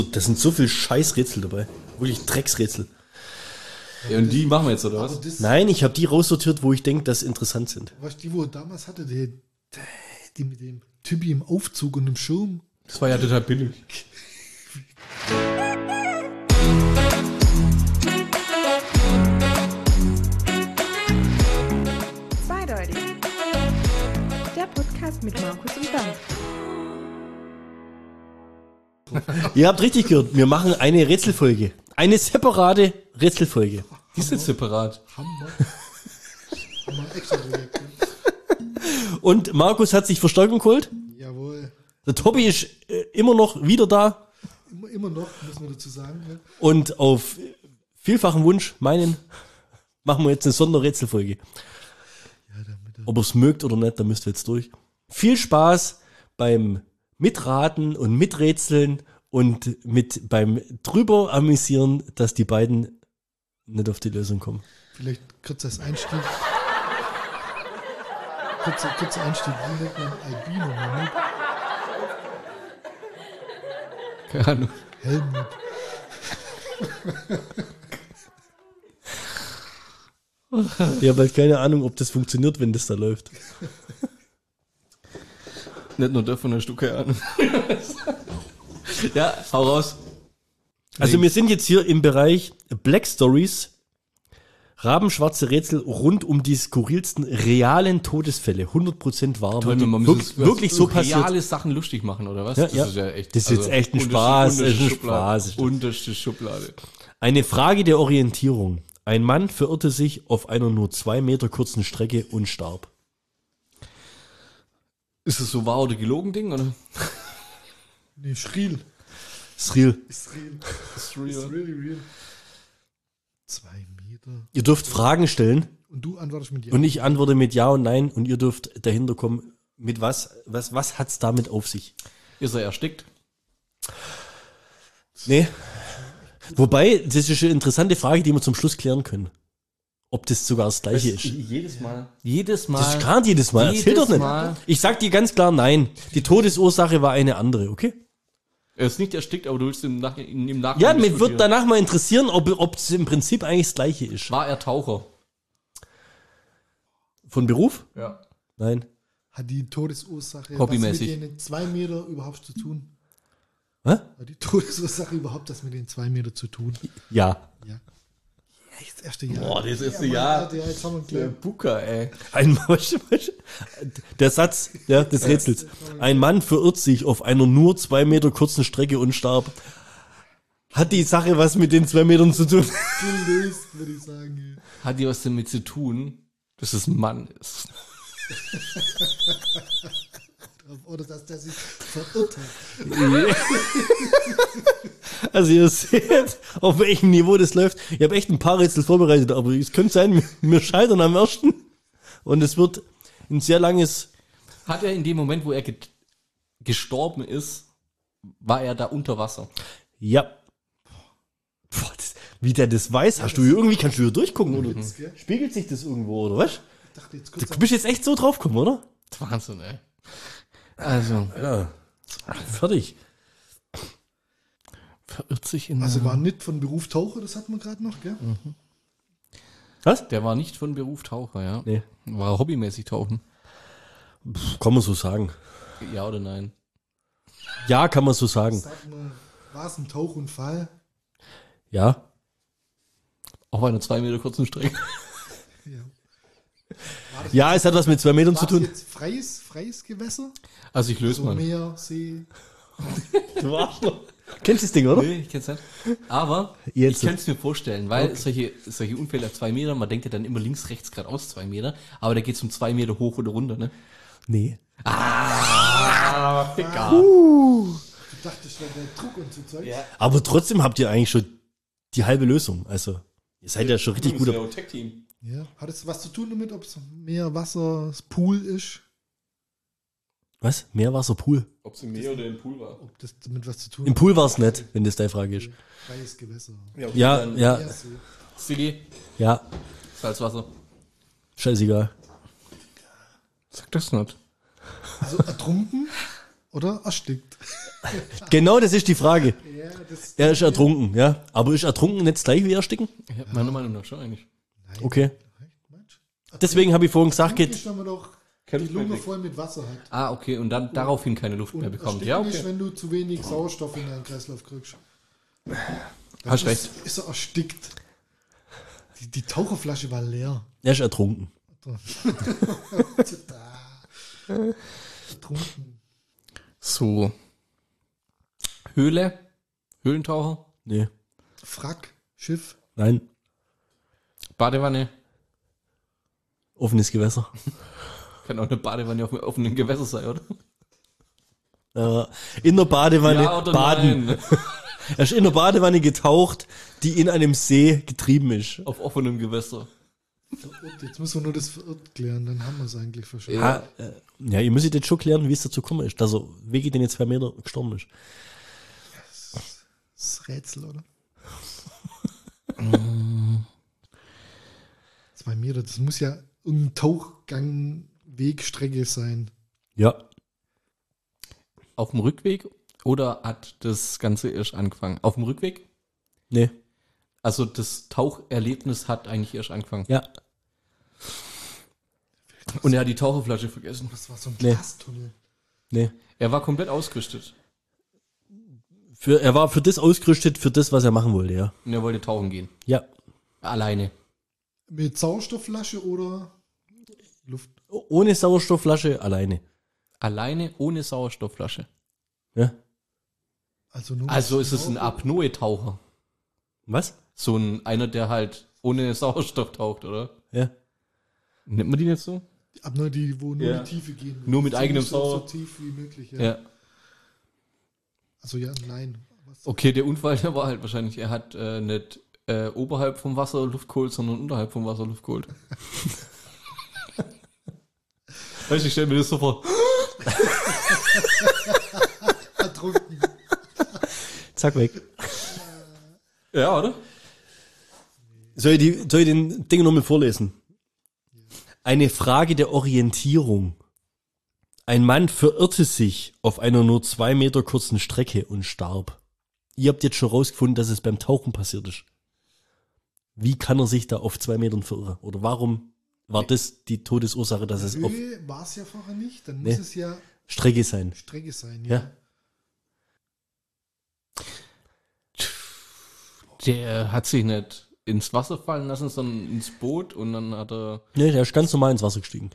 Da sind so viele Scheißrätsel dabei. Wirklich Drecksrätsel. Ja, und die machen wir jetzt, oder was? Nein, ich habe die raussortiert, wo ich denke, dass interessant sind. Was die, wo er damals hatte, die mit dem Typi im Aufzug und dem Schirm. Das war ja total billig. Zweideutig. Der Podcast mit Markus und Bernd. Ihr habt richtig gehört, wir machen eine Rätselfolge. Eine separate Rätselfolge. Die sind separat. Hammer. Hammer extra Projekt. Und Markus hat sich Verstärkung geholt. Jawohl. Der Tobi ist immer noch wieder da. Immer noch, muss man dazu sagen. Ne? Und auf vielfachen Wunsch, meinen, machen wir jetzt eine Sonderrätselfolge. Ob ihr es mögt oder nicht, da müsst ihr jetzt durch. Viel Spaß beim Mitraten und Miträtseln und beim drüber amüsieren, dass die beiden nicht auf die Lösung kommen. Vielleicht kurzes Einstieg. Kurzer Einstieg. Wie nennt man Albino? Moment. Keine Ahnung. Helmut. Ich habe halt keine Ahnung, ob das funktioniert, wenn das da läuft. Nicht nur davon, hast du keine Ahnung. Ja, hau raus. Also wir sind jetzt hier im Bereich Black Stories, rabenschwarze Rätsel rund um die skurrilsten realen Todesfälle. 100% wahr. Toll, man muss wirklich so passiert. reale Sachen lustig machen, oder was? Ja, Das ja. ist ja echt. Das ist jetzt echt ein Spaß. Das ist ein Spaß. Unterste Schublade. Eine Frage der Orientierung. Ein Mann verirrte sich auf einer nur 2 Meter kurzen Strecke und starb. Ist es so wahr oder gelogen Ding, oder? Nee, Schriel. Ist real. Ist real. Ist real. Ist really real. 2 Meter. Ihr dürft Fragen stellen Und du antwortest mit Ja. und ich antworte mit Ja und Nein und ihr dürft dahinter kommen, mit was hat's damit auf sich? Ist er erstickt? Nee. Wobei, das ist eine interessante Frage, die wir zum Schluss klären können. Ob das sogar das Gleiche ist. Jedes Mal. Jedes Mal. Das ist gerade jedes Mal. Erzähl doch nicht. Mal. Ich sag dir ganz klar Nein. Die Todesursache war eine andere, okay? Er ist nicht erstickt, aber du willst im Nachhinein Ja, mir wird diskutieren. danach mal interessieren, ob es im Prinzip eigentlich das Gleiche ist. War er Taucher? Von Beruf? Ja. Nein. Hat die Todesursache Hobbymäßig. was mit den 2 Meter überhaupt zu tun? Hä? Hat die Todesursache überhaupt was mit den 2 Meter zu tun? Ja. Ja. Echt das erste Jahr. Boah, das erste Mann, Jahr. Alter, ja, jetzt haben wir Der einen Bucker, ey. Der Satz des Rätsels. Ein Mann verirrt sich auf einer nur 2 Meter kurzen Strecke und starb. Hat die Sache was mit den 2 Metern zu tun? gelöst, würde ich sagen. Hat die was damit zu tun, dass es ein Mann ist? Oder dass der sich verirrt hat. Also ihr seht, auf welchem Niveau das läuft. Ich habe echt ein paar Rätsel vorbereitet, aber es könnte sein, wir scheitern am ersten. Und es wird ein sehr langes... Hat er in dem Moment, wo er gestorben ist, war er da unter Wasser? Ja. Boah, wie der das weiß, kannst du hier durchgucken, oder? Gell? Spiegelt sich das irgendwo, oder was? Ich dachte jetzt kurz Du bist jetzt echt so draufgekommen, oder? Wahnsinn, ey. Also, Ja. Fertig. verirrt sich in... Also war nicht von Beruf Taucher, das hatten wir gerade noch, gell? Was? Der war nicht von Beruf Taucher, ja? Nee. War hobbymäßig tauchen? Kann man so sagen. Ja oder nein? Ja, kann man so sagen. Sag mal, war es ein Tauchunfall? Ja. Auf einer 2 Meter kurzen Strecke. Ja. Ja, es hat was mit 2 Metern zu War es tun. jetzt freies Gewässer? Also ich löse So mal. Meer, See? Du Arschloch. Kennst du das Ding, oder? Nee, ich kenn's nicht. Aber Jetzt. ich kann es mir vorstellen, weil solche Unfälle auf 2 Meter, man denkt ja dann immer links, rechts, geradeaus 2 Meter, aber da geht's um 2 Meter hoch oder runter, ne? Nee. Ficker. Du dachtest, wäre der Druck und so Zeug? Ja. Aber trotzdem habt ihr eigentlich schon die halbe Lösung. Also, ihr seid ja schon richtig gut. Tech-Team. Ja. Hat es was zu tun damit, ob es Meer, Wasser, das Pool ist? Was? Meerwasserpool? Ob es im Meer oder im Pool war. Ob das damit was zu tun Im Pool war es nicht, wenn das deine Frage ist. Freies Gewässer. Ja, ja, Meer, See. Silly, ja. Salzwasser. Scheißegal. Sag das nicht. Also ertrunken oder erstickt? Genau, das ist die Frage. Ja, das Er ist ertrunken, ja. Aber ist ertrunken nicht das gleiche wie ersticken? Ja, meiner Meinung nach schon eigentlich. Okay. Mensch. Deswegen habe ich vorhin gesagt, Ertrinken geht. ist, wenn man doch Keine die Lunge Luft voll mit Wasser hat. Ah, okay, und dann daraufhin keine Luft mehr Und bekommt. ersticken Ja, ist, okay. wenn du zu wenig Sauerstoff in deinen Kreislauf kriegst. Hast recht. Ist er erstickt. Die Taucherflasche war leer. Er ist ertrunken. Ertrunken. So. Höhle? Höhlentaucher? Nee. Frack, Schiff. Nein. Badewanne? Offenes Gewässer. Kann auch eine Badewanne auf dem offenen Gewässer sein, oder? In der Badewanne Ja oder baden. nein? Er ist in der Badewanne getaucht, die in einem See getrieben ist. Auf offenem Gewässer. Verirrt. Jetzt müssen wir nur das verirrt klären, dann haben wir es eigentlich verstanden. Ja, ihr müsst jetzt schon klären, wie es dazu gekommen ist, dass er wegen den 2 Meter gestorben ist. Das Rätsel, oder? 2 Meter, das muss ja ein Tauchgang, Wegstrecke sein. Ja. Auf dem Rückweg oder hat das Ganze erst angefangen? Auf dem Rückweg? Nee. Also das Taucherlebnis hat eigentlich erst angefangen. Ja. Und er hat die Taucherflasche vergessen. Das war so ein Nee. Glastunnel. Nee. Er war komplett ausgerüstet. Er war für das ausgerüstet, für das, was er machen wollte, ja. Und er wollte tauchen gehen. Ja. Alleine. Mit Sauerstoffflasche oder Luft? Ohne Sauerstoffflasche, alleine. Alleine ohne Sauerstoffflasche. Ja. Also, nur Also mit ist es ein Schlauch? Apnoe-Taucher. Was? So einer, der halt ohne Sauerstoff taucht, oder? Ja. Nennt man die jetzt so? Apnoe, die, wo nur Ja. die Tiefe gehen. Nur mit So eigenem so Sauer- tief wie möglich, ja. Ja. Also ja, nein. Was? Okay, der Unfall, der war halt wahrscheinlich, er hat nicht oberhalb vom Wasser Luft geholt, sondern unterhalb vom Wasser Luft geholt. Weißt du, ich stell mir das so vor. Ertrunken. Zack, weg. Ja, oder? Soll ich den Ding nochmal vorlesen? Eine Frage der Orientierung. Ein Mann verirrte sich auf einer nur 2 Meter kurzen Strecke und starb. Ihr habt jetzt schon rausgefunden, dass es beim Tauchen passiert ist. Wie kann er sich da auf 2 Metern verirren? Oder warum war das die Todesursache, dass es auf Höhe war es ja vorher nicht, dann Nee. muss es ja Strecke sein? Strecke sein, Ja. ja. Der hat sich nicht ins Wasser fallen lassen, sondern ins Boot und dann hat er Nee, der ist ganz normal ins Wasser gestiegen.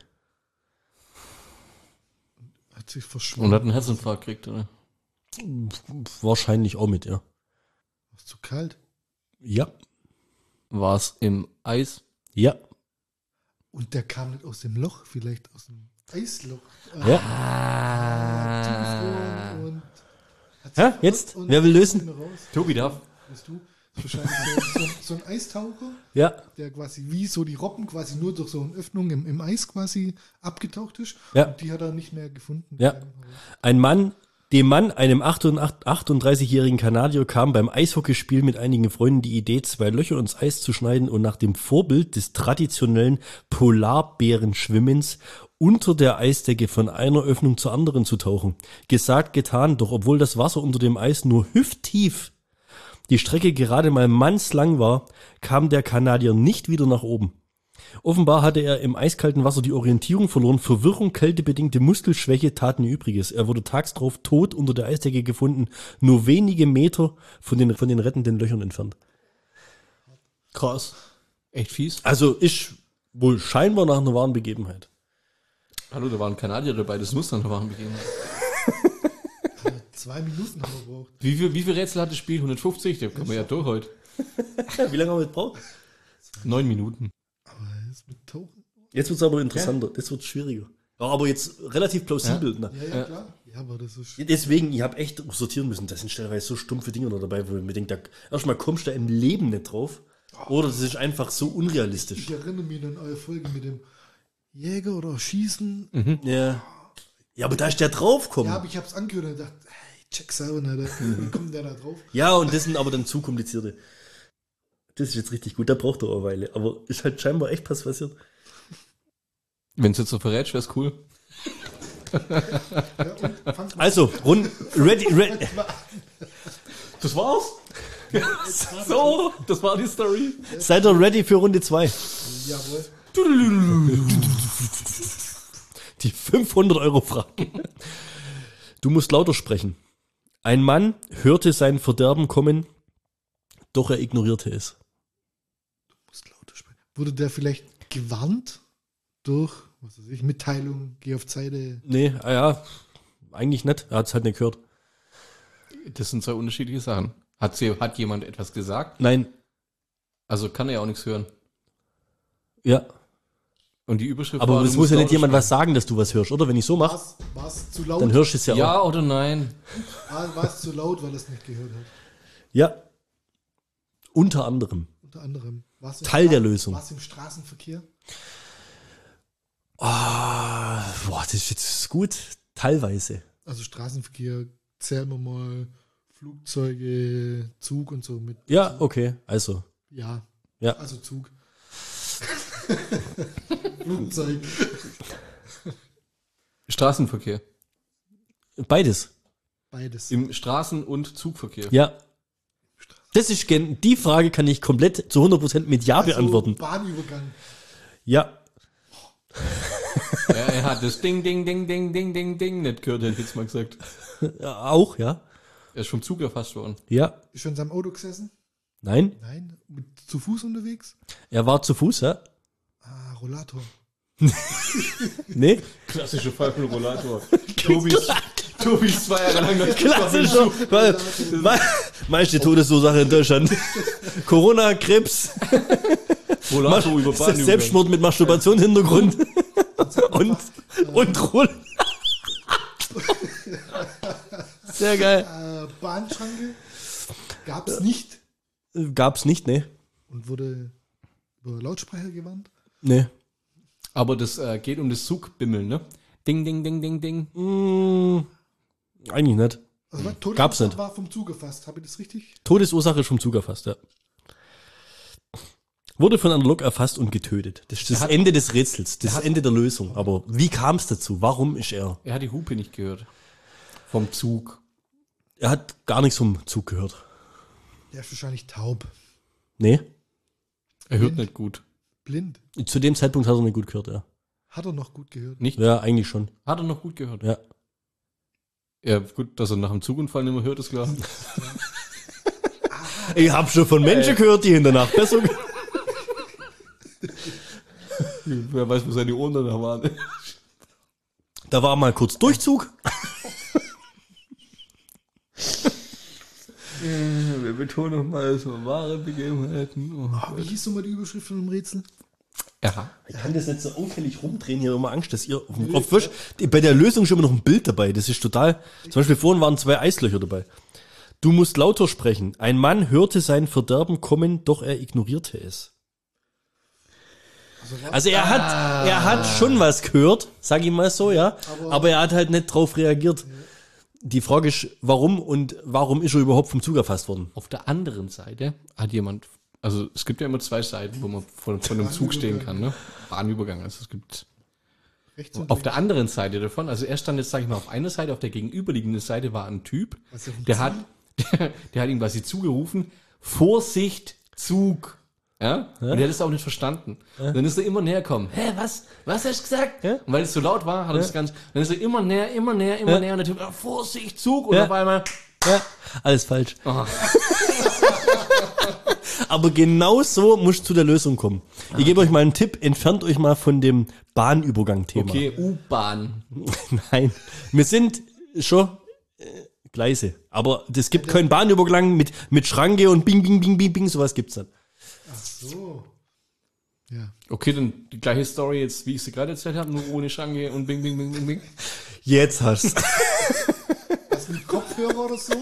Hat sich und verschwunden. hat einen Herzinfarkt gekriegt, oder? Wahrscheinlich auch mit, ja. War zu kalt. Ja. War es im Eis? Ja. Und der kam nicht aus dem Loch, vielleicht aus dem Eisloch. Ja. Zugefroren und hat sich Ja, verirrt jetzt? und Wer will lösen? kommt nicht mehr raus. Tobi darf. Weißt du? Das ist wahrscheinlich so ein Eistaucher, Ja. der quasi wie so die Robben quasi nur durch so eine Öffnung im Eis quasi abgetaucht ist. Ja. Und die hat er nicht mehr gefunden. Ja. Dem Mann, einem 38-jährigen Kanadier, kam beim Eishockeyspiel mit einigen Freunden die Idee, 2 Löcher ins Eis zu schneiden und nach dem Vorbild des traditionellen Polarbärenschwimmens unter der Eisdecke von einer Öffnung zur anderen zu tauchen. Gesagt, getan, doch obwohl das Wasser unter dem Eis nur hüfttief die Strecke gerade mal mannslang war, kam der Kanadier nicht wieder nach oben. Offenbar hatte er im eiskalten Wasser die Orientierung verloren. Verwirrung, kältebedingte Muskelschwäche taten ihr Übriges. Er wurde tags drauf tot unter der Eisdecke gefunden, nur wenige Meter von den rettenden Löchern entfernt. Krass. Echt fies. Also ist wohl scheinbar nach einer wahren Begebenheit. Hallo, da war ein Kanadier dabei, das muss dann eine wahren Begebenheit. 2 Minuten haben wir gebraucht. Wie viel Rätsel hat das Spiel? 150? Da kommen wir ja durch heute. Wie lange haben wir gebraucht? 9 Minuten. Aber jetzt mit Tauchen. Jetzt wird es aber interessanter, das wird schwieriger. Ja, aber jetzt relativ plausibel. Ja. Ne? Ja, klar. Ja, aber das ist. Deswegen, ich habe echt sortieren müssen. Da sind stellenweise so stumpfe Dinge noch dabei, wo ich mir denke, erstmal kommst du da im Leben nicht drauf. Oder das ist einfach so unrealistisch. Ich erinnere mich an eure Folge mit dem Jäger oder Schießen. Ja. Ja, aber da ist der draufgekommen. Ja, aber ich hab's angehört und gedacht, hey, check selber nicht. Wie kommt der da drauf? Ja, und das sind aber dann zu komplizierte. Das ist jetzt richtig gut, da braucht er eine Weile. Aber ist halt scheinbar echt was passiert. Wenn es jetzt so verrätst, wäre es cool. Also, ready. Das war's? So, das war die Story. Seid ihr ready für Runde 2? Jawohl. Die 500-Euro-Frage. Du musst lauter sprechen. Ein Mann hörte sein Verderben kommen, doch er ignorierte es. Du musst lauter sprechen. Wurde der vielleicht gewarnt durch, was weiß ich, Mitteilung, geh auf Seite? Nee, ja, eigentlich nicht. Er hat es halt nicht gehört. Das sind zwei unterschiedliche Sachen. Hat jemand etwas gesagt? Nein, Also kann er ja auch nichts hören. ja. Und die Überschrift Aber war, es du muss musst ja nicht lauter jemand sprechen. was sagen, dass du was hörst, oder? Wenn ich so mache, War es zu laut? dann hörst du es ja auch. Ja oder nein? War es zu laut, weil er es nicht gehört hat? Ja. Unter anderem. Unter anderem. War's im Teil der Lösung. War es im Straßenverkehr? Boah, das ist jetzt gut. Teilweise. Also Straßenverkehr, zählen wir mal Flugzeuge, Zug und so mit. Ja, okay. Also. Ja. Ja. Also Zug. Flugzeug. Straßenverkehr. Beides. Beides. Im Straßen- und Zugverkehr. Ja. Das ist die Frage kann ich komplett zu 100% mit Ja beantworten. Bahnübergang. Ja. Ja, er hat das Ding nicht gehört, hätte ich jetzt mal gesagt. Ja, auch, ja. Er ist vom Zug erfasst worden. Ja. Ist schon in seinem Auto gesessen? Nein. Nein. Zu Fuß unterwegs? Er war zu Fuß, ja. Rollator. Nee. Klassischer Fall von Rollator. Tobis 2 Jahre lang das Klassischer. Meiste Todesursache in Deutschland. Corona, Krebs, Rollator über Bahnübergang. Selbstmord mit Masturbationshintergrund und Roll. Sehr geil. Bahnschranke gab es nicht Gab's nicht, ne? und wurde über Lautsprecher gewandt. Ne. Aber das geht um das Zugbimmeln, ne? Ding. Eigentlich nicht. Also Gab's nicht. war vom Zug erfasst. Habe ich das richtig? Todesursache ist vom Zug erfasst, ja. Wurde von einer Lok erfasst und getötet. Das ist das Ende des Rätsels, das Ende der Lösung. Aber wie kam es dazu? Warum ist er? Er hat die Hupe nicht gehört. Vom Zug. Er hat gar nichts vom Zug gehört. Der ist wahrscheinlich taub. Nee, Er hört nicht gut. Blind. zu dem Zeitpunkt hat er nicht gut gehört, ja. Hat er noch gut gehört? Nicht? Ja, eigentlich schon. Hat er noch gut gehört? Ja. Ja, gut, dass er nach dem Zugunfall nicht mehr hört, ist klar. Ich habe schon von Menschen gehört, die in der Nacht besser Wer weiß, wo seine Ohren danach waren. Da war mal kurz Durchzug. Wir betonen nochmal so wahre Begebenheiten. Wie hieß nochmal die Überschrift von dem Rätsel? Ja. Ich kann das nicht so auffällig rumdrehen, hier immer Angst, dass ihr auf Fisch, bei der Lösung ist immer noch ein Bild dabei. Das ist total. Zum Beispiel vorhin waren 2 Eislöcher dabei. Du musst lauter sprechen. Ein Mann hörte sein Verderben kommen, doch er ignorierte es. Also er hat schon was gehört, sag ich mal so, ja. Aber er hat halt nicht drauf reagiert. Die Frage ist, warum und warum ist er überhaupt vom Zug erfasst worden? Auf der anderen Seite hat jemand, also es gibt ja immer 2 Seiten, wo man von einem Zug stehen kann, ne? Bahnübergang, also es gibt Rechts und auf der anderen Seite davon, also er stand jetzt, sag ich mal, auf einer Seite, auf der gegenüberliegenden Seite war ein Typ, Was ist auf dem der hat ihm quasi zugerufen, Vorsicht, Zug. Ja? Und er hat es auch nicht verstanden. Und dann ist er immer näher gekommen. Hä, was? Was hast du gesagt? Ja? Und weil es so laut war, hat er das ganz, dann ist er immer näher, und der Typ, Vorsicht, Zug. Und Ja. auf einmal, Ja, alles falsch. oh, Aber genau so muss zu der Lösung kommen. Ich gebe euch mal einen Tipp, entfernt euch mal von dem Bahnübergang-Thema. okay, U-Bahn. Nein, wir sind schon Gleise. Aber es gibt keinen Bahnübergang mit Schranke und Bing, Bing, Bing, Bing, Bing, sowas gibt's nicht. So. Ja. Okay, dann die gleiche Story jetzt, wie ich sie gerade erzählt habe, nur ohne Schranke und Bing, Bing, Bing, Bing, Bing. Jetzt hast du. Was mit Kopfhörer oder so?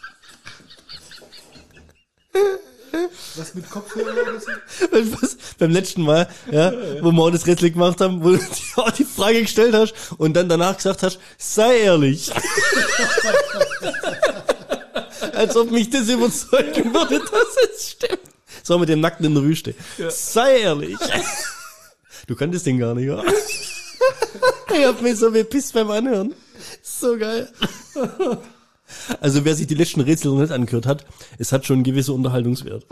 Was mit Kopfhörer oder so? Was, beim letzten Mal, ja, wo wir auch das Rätsel gemacht haben, wo du auch die Frage gestellt hast und dann danach gesagt hast, sei ehrlich. Als ob mich das überzeugen würde, dass es stimmt. So mit dem Nackten in der Wüste. Ja. Sei ehrlich. Du kanntest den gar nicht, ja? Ich hab mich so bepisst beim Anhören. So geil. Also wer sich die letzten Rätsel noch nicht angehört hat, es hat schon einen gewissen Unterhaltungswert.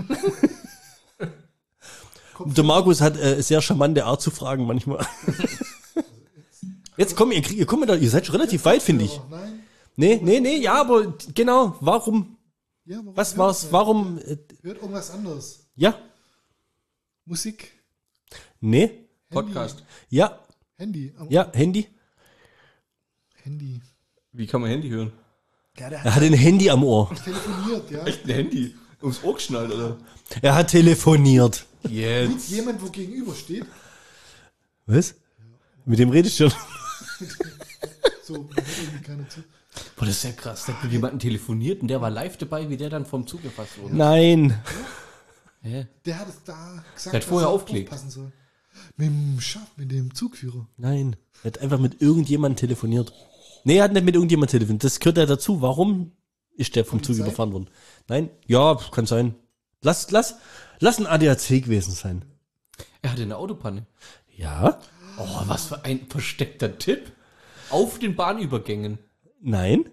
Der Markus hat sehr charmante Art zu fragen manchmal. Jetzt komm, ihr kommt da, ihr seid schon relativ weit, finde ich. Nein. Nee, ja, aber genau, warum? Ja, warum Was war's? Warum? Hört irgendwas anderes. Ja, Musik, nee, Podcast. ja, Handy. ja, Handy. Handy. Wie kann man Handy hören? Ja, der Er hat ein Handy am Ohr. telefoniert, ja. Echt ein Handy? Ums Ohr geschnallt, oder? Er hat telefoniert. Mit Jetzt. jemand, wo gegenüber steht. Was? Mit dem redest du schon. So, man hört irgendwie keiner zu. Boah, das ist ja krass. Da hat mit jemandem telefoniert und der war live dabei, wie der dann vom Zug gefasst wurde. Nein. Hä? Der hat es da gesagt, Der hat vorher er aufgelegt. aufpassen soll. Mit dem Zugführer. Nein. Er hat einfach mit irgendjemandem telefoniert. Nee, er hat nicht mit irgendjemandem telefoniert. Das gehört ja dazu. Warum ist der vom Zug Polizei? überfahren worden? Nein? Ja, kann sein. Lass ein ADAC gewesen sein. Er hatte eine Autopanne. Ja? Oh, was für ein versteckter Tipp. Auf den Bahnübergängen. Nein?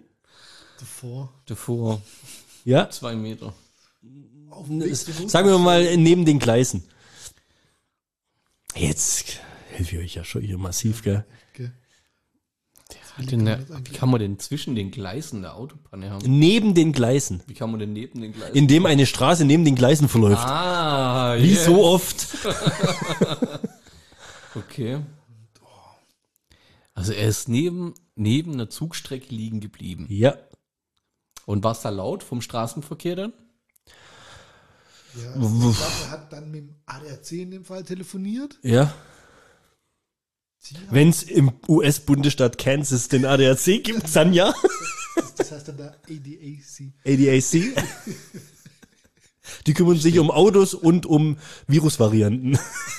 Davor Ja? 2 Meter. Auf dem Weg zur Sagen wir mal neben den Gleisen. Jetzt helfe ich euch ja schon hier massiv, gell? Gell? Wie kann man denn zwischen den Gleisen eine Autopanne haben? Neben den Gleisen. Wie kann man denn neben den Gleisen? Indem eine Straße neben den Gleisen verläuft. Ah, Wie yes. so oft. Okay. Also er ist neben einer Zugstrecke liegen geblieben. Ja. Und war es da laut vom Straßenverkehr dann? Ja, also ich glaube, er hat dann mit dem ADAC in dem Fall telefoniert. Ja. Wenn es im US-Bundesstaat Kansas den ADAC gibt, dann ja. Das heißt dann der ADAC. ADAC. Die kümmern sich um Autos und um Virusvarianten.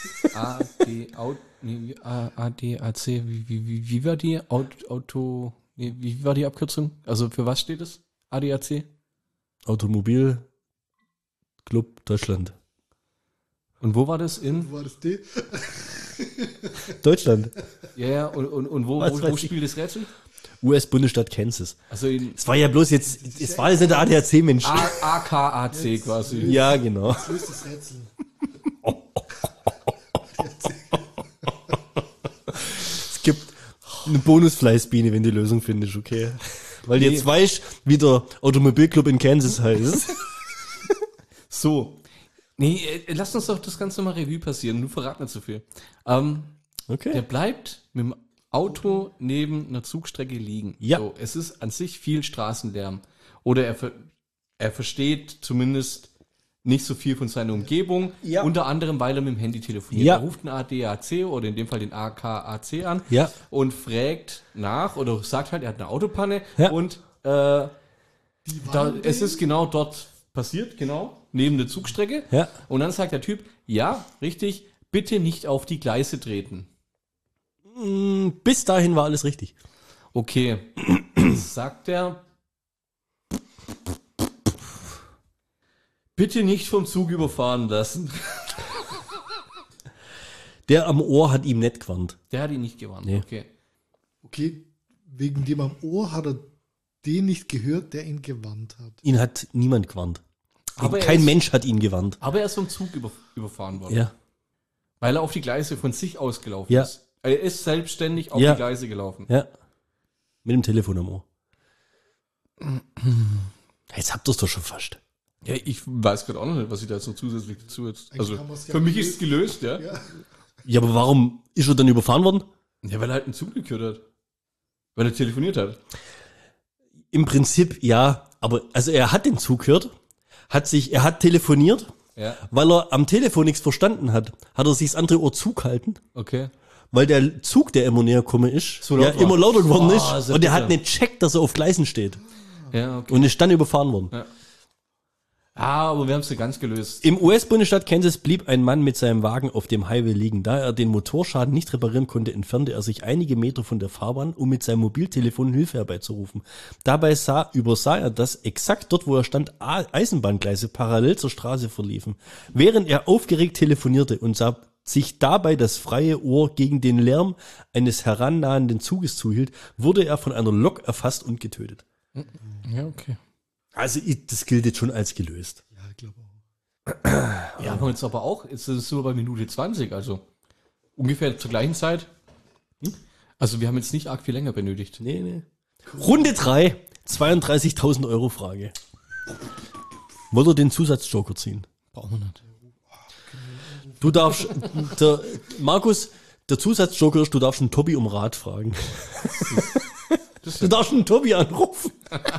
ADAC, wie war die wie war die Abkürzung? Also für was steht es? ADAC? Automobil Club Deutschland. Und wo war das in? Wo war das D? Deutschland. Ja, und wo Was weiß ich. spielt das Rätsel? US-Bundesstaat Kansas. Also in Es war ja bloß jetzt, es war jetzt nicht der ADAC-Mensch. AKAC quasi. Ja, genau. Das löst das Rätsel. Es gibt eine Bonusfleißbiene, wenn die Lösung findest, okay? Weil du jetzt weißt, wie der Automobilclub in Kansas heißt. So. Nee, lass uns doch das Ganze mal Revue passieren. Du verrat nicht so viel. Der Okay. bleibt mit dem Auto neben einer Zugstrecke liegen. Ja. So, es ist an sich viel Straßenlärm. Oder er versteht zumindest nicht so viel von seiner Umgebung. Ja. Unter anderem, weil er mit dem Handy telefoniert. Ja. Er ruft einen ADAC oder in dem Fall den AKAC an Ja. und fragt nach oder sagt halt, er hat eine Autopanne Ja. und es ist genau dort passiert, genau, neben der Zugstrecke. Ja. Und dann sagt der Typ, ja, richtig, bitte nicht auf die Gleise treten. Bis dahin war alles richtig. Okay, sagt er, bitte nicht vom Zug überfahren lassen. Der am Ohr hat ihm nicht gewarnt. Der hat ihn nicht gewarnt. Nee. Okay. Okay, wegen dem am Ohr hat er den nicht gehört, der ihn gewarnt hat. Ihn hat niemand gewarnt. Aber er Kein ist- Mensch hat ihn gewarnt. Aber er ist vom Zug überfahren worden. Ja. Weil er auf die Gleise von sich ausgelaufen Ja. ist. Er ist selbstständig auf Ja. die Gleise gelaufen. Ja. Mit dem Telefon am Ohr. Jetzt habt ihr es doch schon fast. Ja, ich weiß gerade auch noch nicht, was ich da so zusätzlich dazu jetzt. Also, haben wir's ja für mich ist es gelöst, ja. Ja. Ja, aber warum ist er dann überfahren worden? Ja, weil er halt einen Zug gekürt hat. Weil er telefoniert hat. Im Prinzip ja, aber also er hat den Zug gehört, er hat telefoniert, Ja, weil er am Telefon nichts verstanden hat, hat er sich das andere Ohr zugehalten, okay. weil der Zug, der immer näher gekommen ist, So laut war. immer lauter geworden Oh, ist sehr und er bitter. hat nicht checkt, dass er auf Gleisen steht Ja, okay. und ist dann überfahren worden. Aber wir haben es ja ganz gelöst. Im US-Bundesstaat Kansas blieb ein Mann mit seinem Wagen auf dem Highway liegen. Da er den Motorschaden nicht reparieren konnte, entfernte er sich einige Meter von der Fahrbahn, um mit seinem Mobiltelefon Hilfe herbeizurufen. Dabei übersah er, dass exakt dort, wo er stand, Eisenbahngleise parallel zur Straße verliefen. Während er aufgeregt telefonierte und sah sich dabei das freie Ohr gegen den Lärm eines herannahenden Zuges zuhielt, wurde er von einer Lok erfasst und getötet. Ja, okay. Also das gilt jetzt schon als gelöst. Ja, ich glaube auch. Ja, aber jetzt aber auch, jetzt ist es nur bei Minute 20, also ungefähr zur gleichen Zeit. Also wir haben jetzt nicht arg viel länger benötigt. Nee. Runde 3, 32.000 Euro Frage. Wollt ihr den Zusatzjoker ziehen? Brauchen wir nicht. Du darfst, Markus, der Zusatzjoker ist, du darfst einen Tobi um Rat fragen. Du darfst einen Tobi anrufen.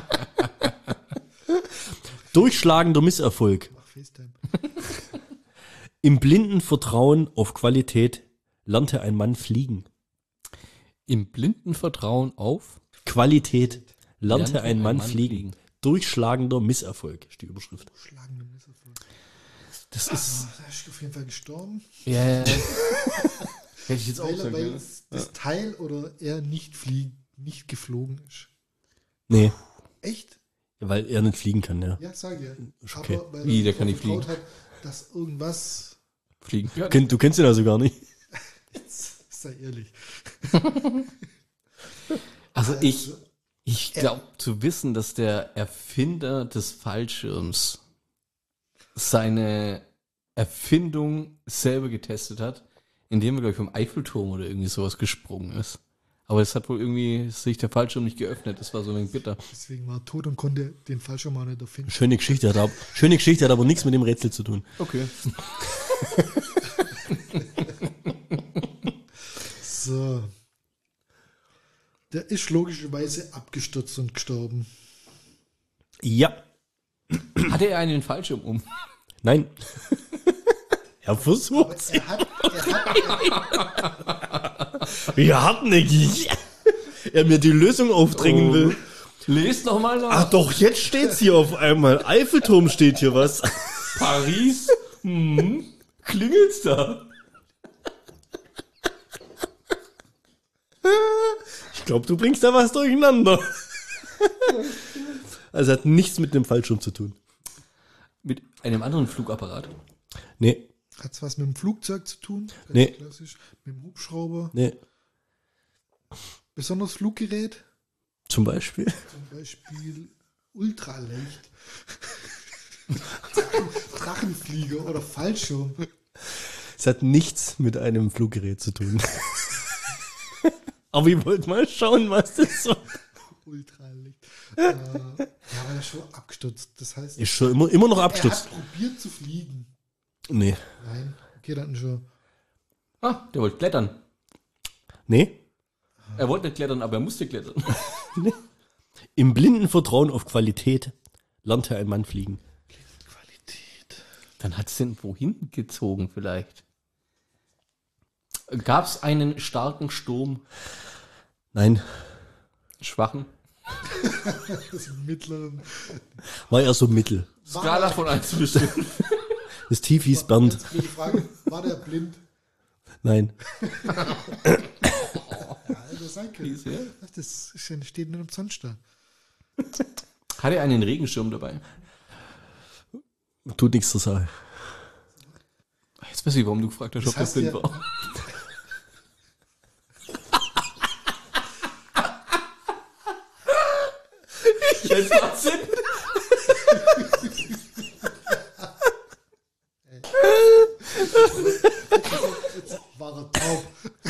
Durchschlagender Misserfolg. Mach FaceTime. Im blinden Vertrauen auf Qualität lernte ein Mann fliegen. Im blinden Vertrauen auf Qualität lernte ein Mann fliegen. Durchschlagender Misserfolg ist die Überschrift. Schlagende Misserfolg. Das ist. Da ist auf jeden Fall gestorben. Ja. Hätte ich jetzt auch Weil sagen das Teil oder er nicht geflogen ist. Nee, Echt? weil er nicht fliegen kann, ja. Ja, sag ja. Ist okay. Aber weil Wie, er der kann darauf nicht fliegen? vertraut hat, dass irgendwas, Fliegen. Ja, Du kennst ihn also gar nicht. sei ehrlich. also ich glaube zu wissen, dass der Erfinder des Fallschirms seine Erfindung selber getestet hat, indem er, glaube ich, vom Eiffelturm oder irgendwie sowas gesprungen ist. Aber es hat wohl irgendwie sich der Fallschirm nicht geöffnet. Das war so ein wenig bitter. Deswegen war er tot und konnte den Fallschirm auch nicht erfinden. Schöne Geschichte, hat aber nichts mit dem Rätsel zu tun. Okay. So. Der ist logischerweise abgestürzt und gestorben. Ja. Hatte er einen Fallschirm um? Nein. Er versucht's. Wir hatten er mir die Lösung aufdrängen will. Lest noch mal nach. Ach doch, jetzt steht's hier auf einmal. Eiffelturm steht hier was. Paris? Klingelt's da? Ich glaube, du bringst da was durcheinander. Also hat nichts mit dem Fallschirm zu tun. Mit einem anderen Flugapparat? Nee, Hat es was mit dem Flugzeug zu tun? Ganz Nee. Klassisch. Mit dem Hubschrauber? nee. Besonders Fluggerät? Zum Beispiel. Zum Beispiel Ultraleicht. Drachenflieger oder Fallschirm. Es hat nichts mit einem Fluggerät zu tun. Aber ich wollte mal schauen, was das so Ultralicht. Ja, aber er ist schon abgestürzt. Das heißt, ist. Schon immer noch er Absturz. hat probiert zu fliegen. Nee. Nein, okay, dann schon. Ah, der wollte klettern. Nee. Er wollte nicht klettern, aber er musste klettern. Im blinden Vertrauen auf Qualität lernte ein Mann fliegen. Qualität. Dann hat es den wohin gezogen vielleicht. Gab es einen starken Sturm? Nein. Schwachen? Das mittleren. War eher so mittel. Skala von 1 bis 5. Das Tief hieß Bernd. Jetzt will ich fragen, war der blind? Nein. Ja, das sein können. Hieß er? Das steht nicht umsonst da. Hat er einen Regenschirm dabei? Tut nichts zur Sache. Jetzt weiß ich, warum du gefragt hast, ob Das das heißt blind ja- war. Jetzt macht Sinn. War er taub?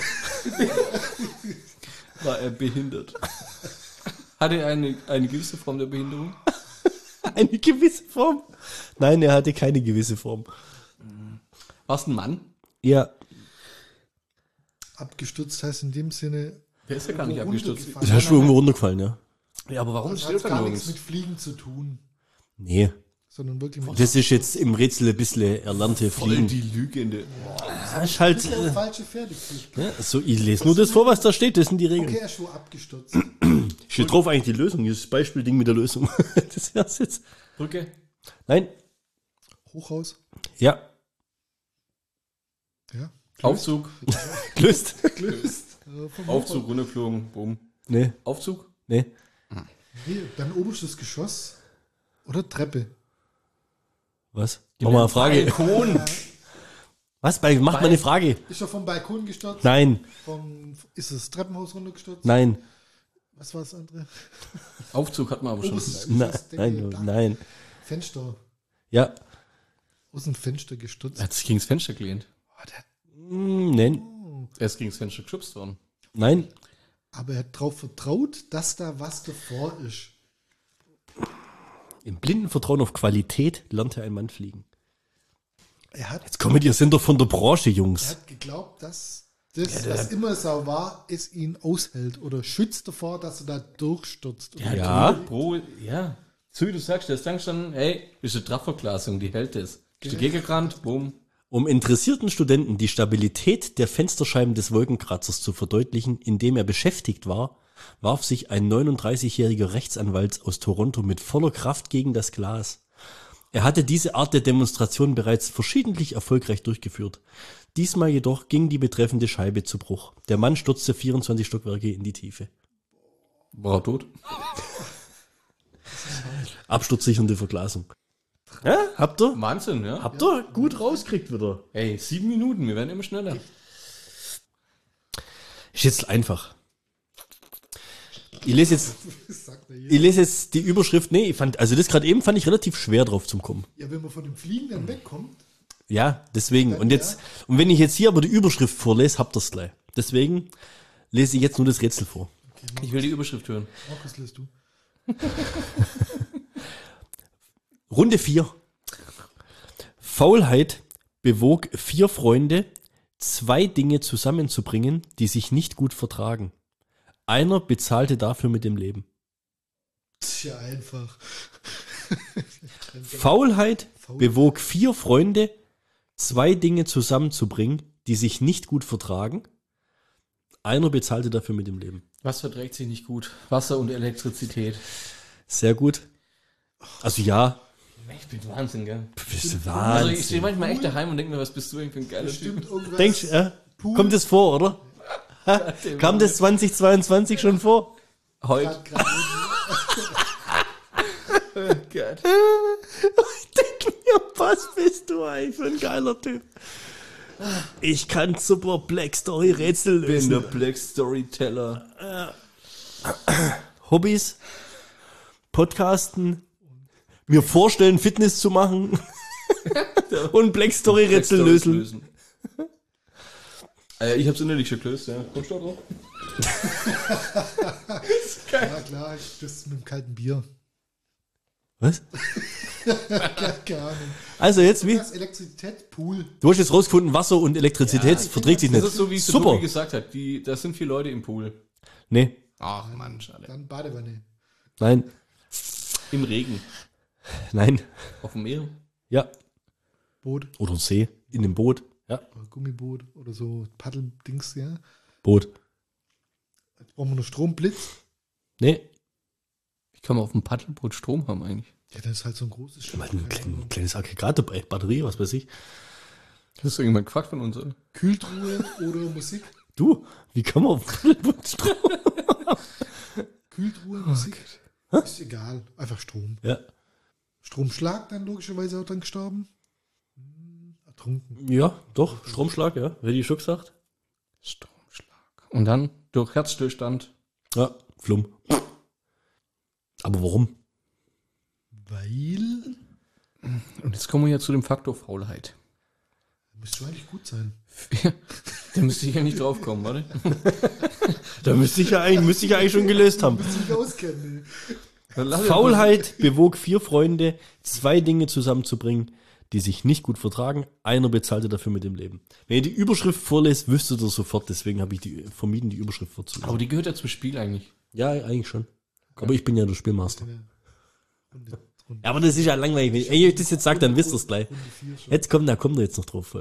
War er behindert? Hatte er eine gewisse Form der Behinderung? Eine gewisse Form? Nein, er hatte keine gewisse Form. War es ein Mann? Ja, Abgestürzt heißt in dem Sinne. Der ist ja gar nicht irgendwo abgestürzt. runtergefallen. das hast du irgendwo runtergefallen, ja? Ja, aber warum Das hat stirbt er gar nichts nirgends? mit Fliegen zu tun, Nee. sondern wirklich mit. Das ist jetzt im Rätsel ein bisschen erlernte Voll Fliegen. die Lügende. Das ist halt, Falsche Pferde gekriegt. ja, so, ich lese nur das vor, was da steht. Das sind die Regeln. Okay, er ist schon abgestürzt. Steht drauf eigentlich die Lösung, dieses Beispielding mit der Lösung. Das wär's jetzt. Brücke? Nein. Hochhaus. Ja. Ja. Aufzug? Gelöst. Gelöst. Vom Aufzug, runtergeflogen, bumm. Nee. Aufzug? Nee. Nee, dann oberstes Geschoss oder Treppe. Was? Nochmal eine Frage. Balkon. Was? Mach mal eine Frage. Ist er vom Balkon gestürzt? Nein, Ist das Treppenhaus runtergestürzt? nein, Was war das andere? Aufzug hat man aber schon. nein. Fenster. Ja, Aus dem Fenster gestürzt. Er hat sich gegen das Fenster gelehnt. Oh, nein, Er ist gegen das Fenster geschubst worden. nein. Aber er hat darauf vertraut, dass da was davor ist. Im blinden Vertrauen auf Qualität lernte ein Mann fliegen. Er hat, Jetzt kommt ihr, sind doch von der Branche, er Jungs. hat geglaubt, dass das, was immer so war, es ihn aushält oder schützt davor, dass er da durchstürzt. Ja. Ja. So wie du sagst, der ist dann schon, hey, ist eine Trafferglasung, die hält es. Ist dagegen gerannt, bumm. Um interessierten Studenten die Stabilität der Fensterscheiben des Wolkenkratzers zu verdeutlichen, in dem er beschäftigt war, warf sich ein 39-jähriger Rechtsanwalt aus Toronto mit voller Kraft gegen das Glas. Er hatte diese Art der Demonstration bereits verschiedentlich erfolgreich durchgeführt. Diesmal jedoch ging die betreffende Scheibe zu Bruch. Der Mann stürzte 24 Stockwerke in die Tiefe. War er tot? Absturzsichernde Verglasung. Ja, habt ihr? Wahnsinn, ja. Habt ihr gut rauskriegt wieder. Ey, 7 Minuten, wir werden immer schneller. Ist jetzt einfach. Ich lese jetzt die Überschrift. Nee, das gerade eben fand ich relativ schwer drauf zum kommen. Ja, wenn man von dem Fliegen dann wegkommt, Ja, deswegen. Und wenn ich jetzt hier aber die Überschrift vorlese, habt ihr es gleich. Deswegen lese ich jetzt nur das Rätsel vor. Ich will die Überschrift hören. Markus, lässt du. Runde 4. Faulheit bewog 4 Freunde, 2 Dinge zusammenzubringen, die sich nicht gut vertragen. Einer bezahlte dafür mit dem Leben. Tja, einfach. Faulheit bewog 4 Freunde, 2 Dinge zusammenzubringen, die sich nicht gut vertragen. Einer bezahlte dafür mit dem Leben. Was verträgt sich nicht gut? Wasser und Elektrizität. Sehr gut. Also ja. Ich bin Wahnsinn, gell? Bist du Also ich Wahnsinn. stehe manchmal echt daheim und denke mir, was bist du eigentlich für ein geiler Typ? Stimmt irgendwas. Denkst kommt das vor, oder? Kam das 2022 schon vor? Heute. Grad Gott. Ich denke mir, was bist du eigentlich für ein geiler Typ? Ich kann super Black Story Rätsel Bin lösen. der Black Storyteller. Hobbys, Podcasten, mir vorstellen, Fitness zu machen und Black Story Rätsel lösen. Ich hab's innerlich schon gelöst, ja. Kommst du da drauf? Ja, klar, das mit dem kalten Bier. Was? Keine Ahnung. Also jetzt wie? Das Elektrizität, Pool. Du hast jetzt rausgefunden, Wasser und Elektrizität verträgt sich nicht. Das ist so, wie es der Super. Tobi gesagt hat. Da sind 4 Leute im Pool. Nee, Ach Mann, schade. Dann Badewanne. nein, Im Regen. nein. Auf dem Meer. Ja. Boot, Oder See, in dem Boot. Ja. oder Gummiboot oder so Paddeldings, ja. Boot. Jetzt brauchen wir noch Stromblitz. Nee. Wie kann man auf dem Paddelboot Strom haben eigentlich? Ja, das ist halt so ein großes Schiff. Mal ein kleines Aggregat dabei, Batterie, was weiß ich. Hast du irgendjemand gefragt von uns, oder? Kühltruhe oder Musik. Du, wie kann man auf Paddelboot Strom? Kühltruhe, Musik. Ist egal. Einfach Strom. Ja. Stromschlag dann logischerweise auch dann gestorben. Ertrunken. Ja, doch, Stromschlag, ja, hätte ich schon gesagt. Stromschlag. Und dann durch Herzstillstand. Ja, Flumm. Aber warum? Weil. Und jetzt kommen wir ja zu dem Faktor Faulheit. Müsste eigentlich gut sein. Da müsste ich ja nicht drauf kommen, warte. Da müsste ich ja eigentlich schon gelöst haben. Müsste ich auskennen. Faulheit bewog 4 Freunde, 2 Dinge zusammenzubringen, die sich nicht gut vertragen. Einer bezahlte dafür mit dem Leben. Wenn ihr die Überschrift vorlest, wüsstet ihr sofort. Deswegen habe ich vermieden, die Überschrift vorzulesen. Aber die gehört ja zum Spiel eigentlich. Ja, eigentlich schon. Aber ich bin ja der Spielmaster. Runde Ja, aber das ist ja langweilig. Wenn ich euch das jetzt sage, dann wisst ihr es gleich. Jetzt kommt ihr jetzt noch drauf.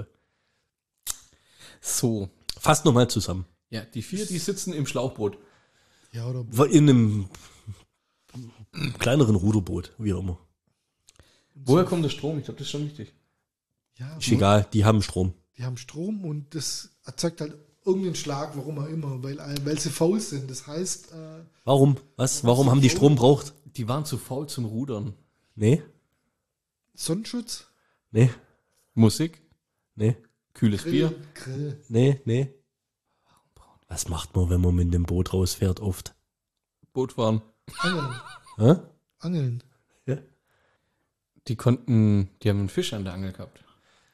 So. Fasst nochmal zusammen. Ja, die 4, die sitzen im Schlauchboot. Ja, oder War in einem kleineren Ruderboot, wie auch immer. Woher kommt der Strom? Ich glaube, das ist schon wichtig. ja, Ist egal, die haben Strom. die haben Strom und das erzeugt halt irgendeinen Schlag, warum auch immer, weil sie faul sind. Das heißt, Warum? Was? Warum haben die Strom braucht? Die waren zu faul zum Rudern. Nee, Sonnenschutz, nee, Musik? nee. Kühles Bier. Grill. Nee. Was macht man, wenn man mit dem Boot rausfährt oft? Boot fahren. Angeln. Hä? Angeln. Ja. Die haben einen Fisch an der Angel gehabt.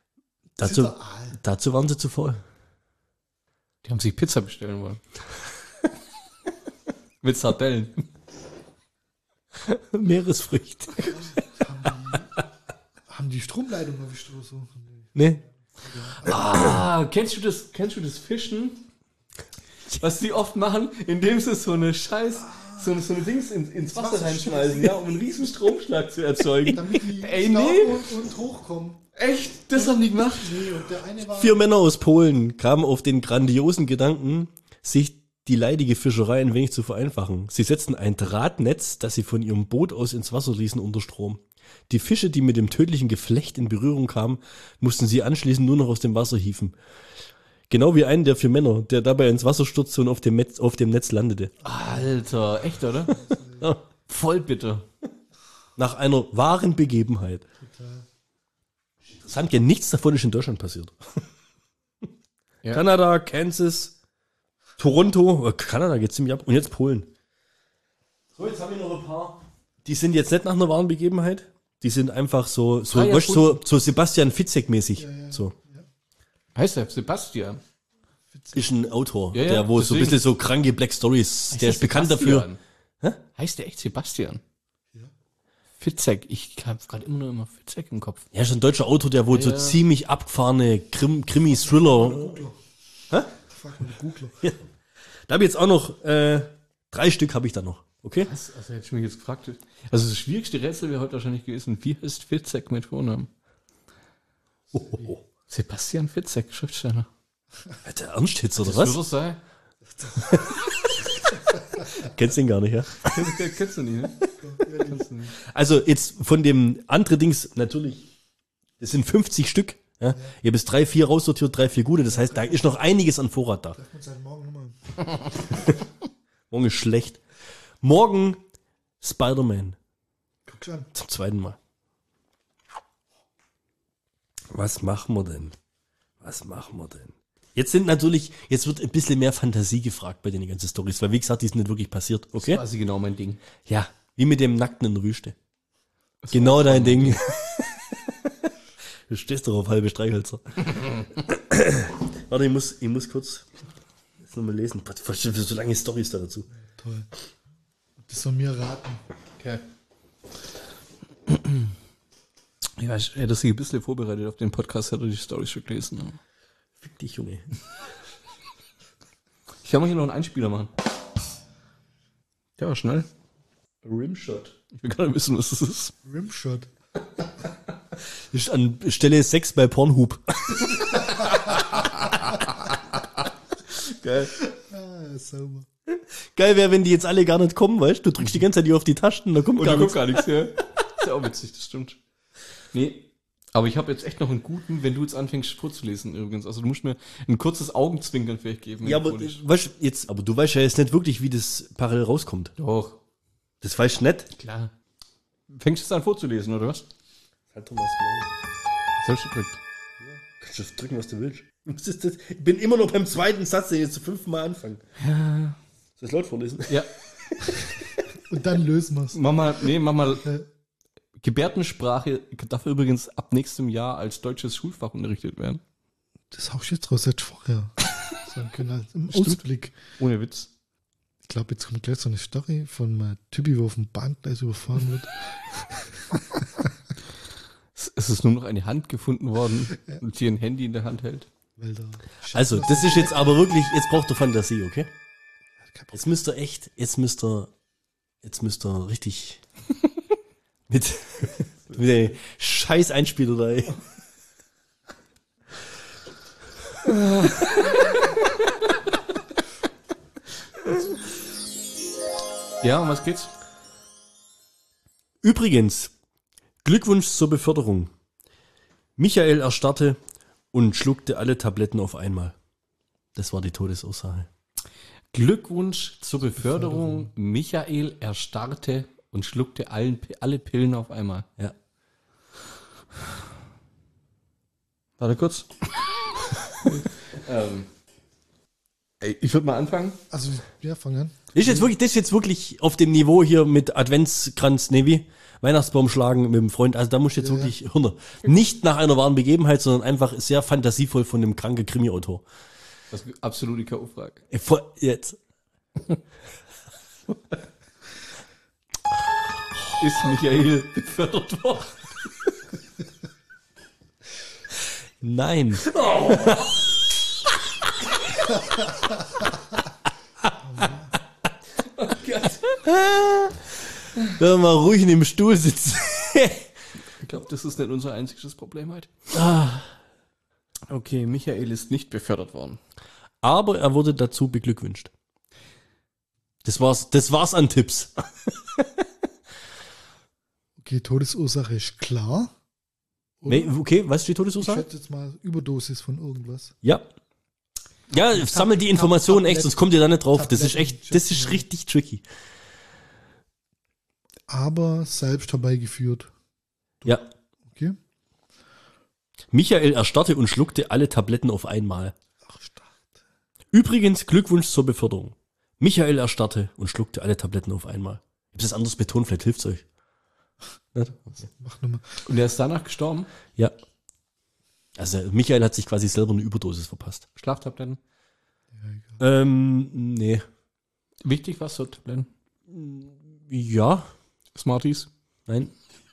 Dazu waren sie zu voll. Die haben sich Pizza bestellen wollen. Mit Sardellen. Meeresfrüchte. Haben die Stromleitung erwischt oder so? Nee. Kennst du das Fischen? Was die oft machen, indem sie so eine Dings ins Wasser reinschmeißen, ja, um einen riesen Stromschlag zu erzeugen. Damit die Ey, starten nee. und hochkommen. Echt? Das haben die gemacht? Nee, und der eine war... 4 Männer aus Polen kamen auf den grandiosen Gedanken, sich die leidige Fischerei ein wenig zu vereinfachen. Sie setzten ein Drahtnetz, das sie von ihrem Boot aus ins Wasser ließen, unter Strom. Die Fische, die mit dem tödlichen Geflecht in Berührung kamen, mussten sie anschließend nur noch aus dem Wasser hieven. Genau wie einen der 4 Männer, der dabei ins Wasser stürzte und auf dem Netz landete. Alter, echt, oder? Ja. Voll bitter. Nach einer wahren Begebenheit. Interessant, ja, nichts davon ist in Deutschland passiert. Ja. Kanada, Kansas, Toronto, Kanada geht ziemlich ab und jetzt Polen. So, jetzt habe ich noch ein paar. Die sind jetzt nicht nach einer wahren Begebenheit. Die sind einfach so Sebastian Fitzek-mäßig. Ja. So. Heißt der Sebastian? Ist ein Autor, Ja, der wo so ein deswegen. bisschen so kranke Black Stories, der ist bekannt dafür. Hä? Heißt der echt Sebastian? Ja. Fitzek, ich habe gerade immer noch Fitzek im Kopf. Ja, ist ein deutscher Autor, der wohl so Ja. ziemlich abgefahrene Krimi-Thriller. Googler. Hä? Frag mal die Googler. Ja. Da habe ich jetzt auch noch 3 Stück habe ich da noch. Okay? Also hätte ich mich jetzt gefragt. Also das schwierigste Rätsel wäre heute wahrscheinlich gewesen, wie heißt Fitzek mit Vornamen? Oh. Sebastian Fitzek, Schriftsteller. Hat der Ernst jetzt oder Das was? würde sein. Kennst den gar nicht, ja? Kennst du nicht, ne? Also jetzt von dem anderen Dings, natürlich, das sind 50 Stück. Ja? Ihr habt bis 3, 4 raussortiert, 3, 4 gute. Das heißt, da ist noch einiges an Vorrat da. Treffen wir uns halt morgen nochmal. Morgen ist schlecht. Morgen Spider-Man. Guck's an. Zum 2. Mal. Was machen wir denn? Jetzt wird ein bisschen mehr Fantasie gefragt bei den ganzen Storys, weil wie gesagt, die sind nicht wirklich passiert. Das Okay? ist quasi genau mein Ding. Ja, wie mit dem Nackten in der Wüste. Genau dein Ding. Du stehst doch auf halbe Streichhölzer. Warte, ich muss kurz das nochmal lesen. Was für so lange Storys da dazu? Toll. Das soll mir raten. Okay. Ja, ich hätte sich ein bisschen vorbereitet auf den Podcast, hätte die Story schon gelesen. Ne? Fick dich, Junge. Ich kann mal hier noch einen Einspieler machen. Ja, schnell. Rimshot. Ich will gar nicht wissen, was das ist. Rimshot. Ist an Stelle 6 bei Pornhub. Geil. Sauber. Geil wäre, wenn die jetzt alle gar nicht kommen, weißt du? Du drückst die ganze Zeit hier auf die Tasten, da kommt Und gar da kommt nichts. gar nichts, ja. Ist ja auch witzig, das stimmt. Nee, aber ich habe jetzt echt noch einen guten, wenn du jetzt anfängst vorzulesen übrigens. Also du musst mir ein kurzes Augenzwinkern vielleicht geben. Ja, aber du weißt ja jetzt nicht wirklich, wie das parallel rauskommt. Doch, Das weißt du nicht. klar. Fängst du jetzt an vorzulesen, oder was? Halt Thomas Selbst gedrückt. Kannst du drücken, was du willst. Was ist das? Ich bin immer noch beim 2. Satz, den ich jetzt zum 5. Mal anfange. Ja. Soll ich laut vorlesen? Ja. Und dann lösen wir's. Mach mal. Gebärdensprache darf übrigens ab nächstem Jahr als deutsches Schulfach unterrichtet werden. Das hau ich jetzt raus, hätte ich vorher sagen können. Als im Stimmt. Ausblick. Ohne Witz. Ich glaube, jetzt kommt gleich so eine Story von einem Typi, wo auf dem Bahngleis überfahren wird. Es ist nur noch eine Hand gefunden worden und die ein Handy in der Hand hält. Weil da Also, das ist jetzt aber wirklich, jetzt braucht ihr Fantasie, okay? Jetzt müsst ihr richtig mit der scheiß Einspieler da, ey. Ja, um was geht's? Übrigens, Glückwunsch zur Beförderung. Michael erstarrte und schluckte alle Tabletten auf einmal. Das war die Todesursache. Glückwunsch zur Beförderung. Michael erstarrte und schluckte alle Pillen auf einmal. Ja. Warte kurz. Ich würde mal anfangen. Also, ja, fang an. Das ist jetzt wirklich auf dem Niveau hier mit Adventskranz, wie Weihnachtsbaum schlagen mit dem Freund. Also da musst du jetzt wirklich Hirne. Nicht nach einer wahren Begebenheit, sondern einfach sehr fantasievoll von einem kranken Krimi-Autor. Das ist absolute K.O.-Frage. Jetzt. Ist Michael befördert worden? Nein. Oh Gott. Da mal ruhig in dem Stuhl sitzen. Ich glaube, das ist nicht unser einziges Problem heute. Okay, Michael ist nicht befördert worden. Aber er wurde dazu beglückwünscht. Das war's an Tipps. Okay, Todesursache ist klar. Oder? Nee, okay, was ist die Ich Todesursache? schätze jetzt mal Überdosis von irgendwas. Ja. Ja, sammel die Informationen echt, sonst kommt ihr da nicht drauf. Das ist Tabletten, richtig tricky. Aber selbst herbeigeführt. Ja. Okay. Michael erstarrte und schluckte alle Tabletten auf einmal. Ach, stark. Übrigens, Glückwunsch zur Beförderung. Michael erstarrte und schluckte alle Tabletten auf einmal. Ich hab's das anders betont, vielleicht hilft's euch. Nicht? Okay. Mach nochmal. Und er ist danach gestorben? Ja. Also Michael hat sich quasi selber eine Überdosis verpasst. Schlaftabletten? Nee. Wichtig was so Tabletten? Ja. Smarties? Nein.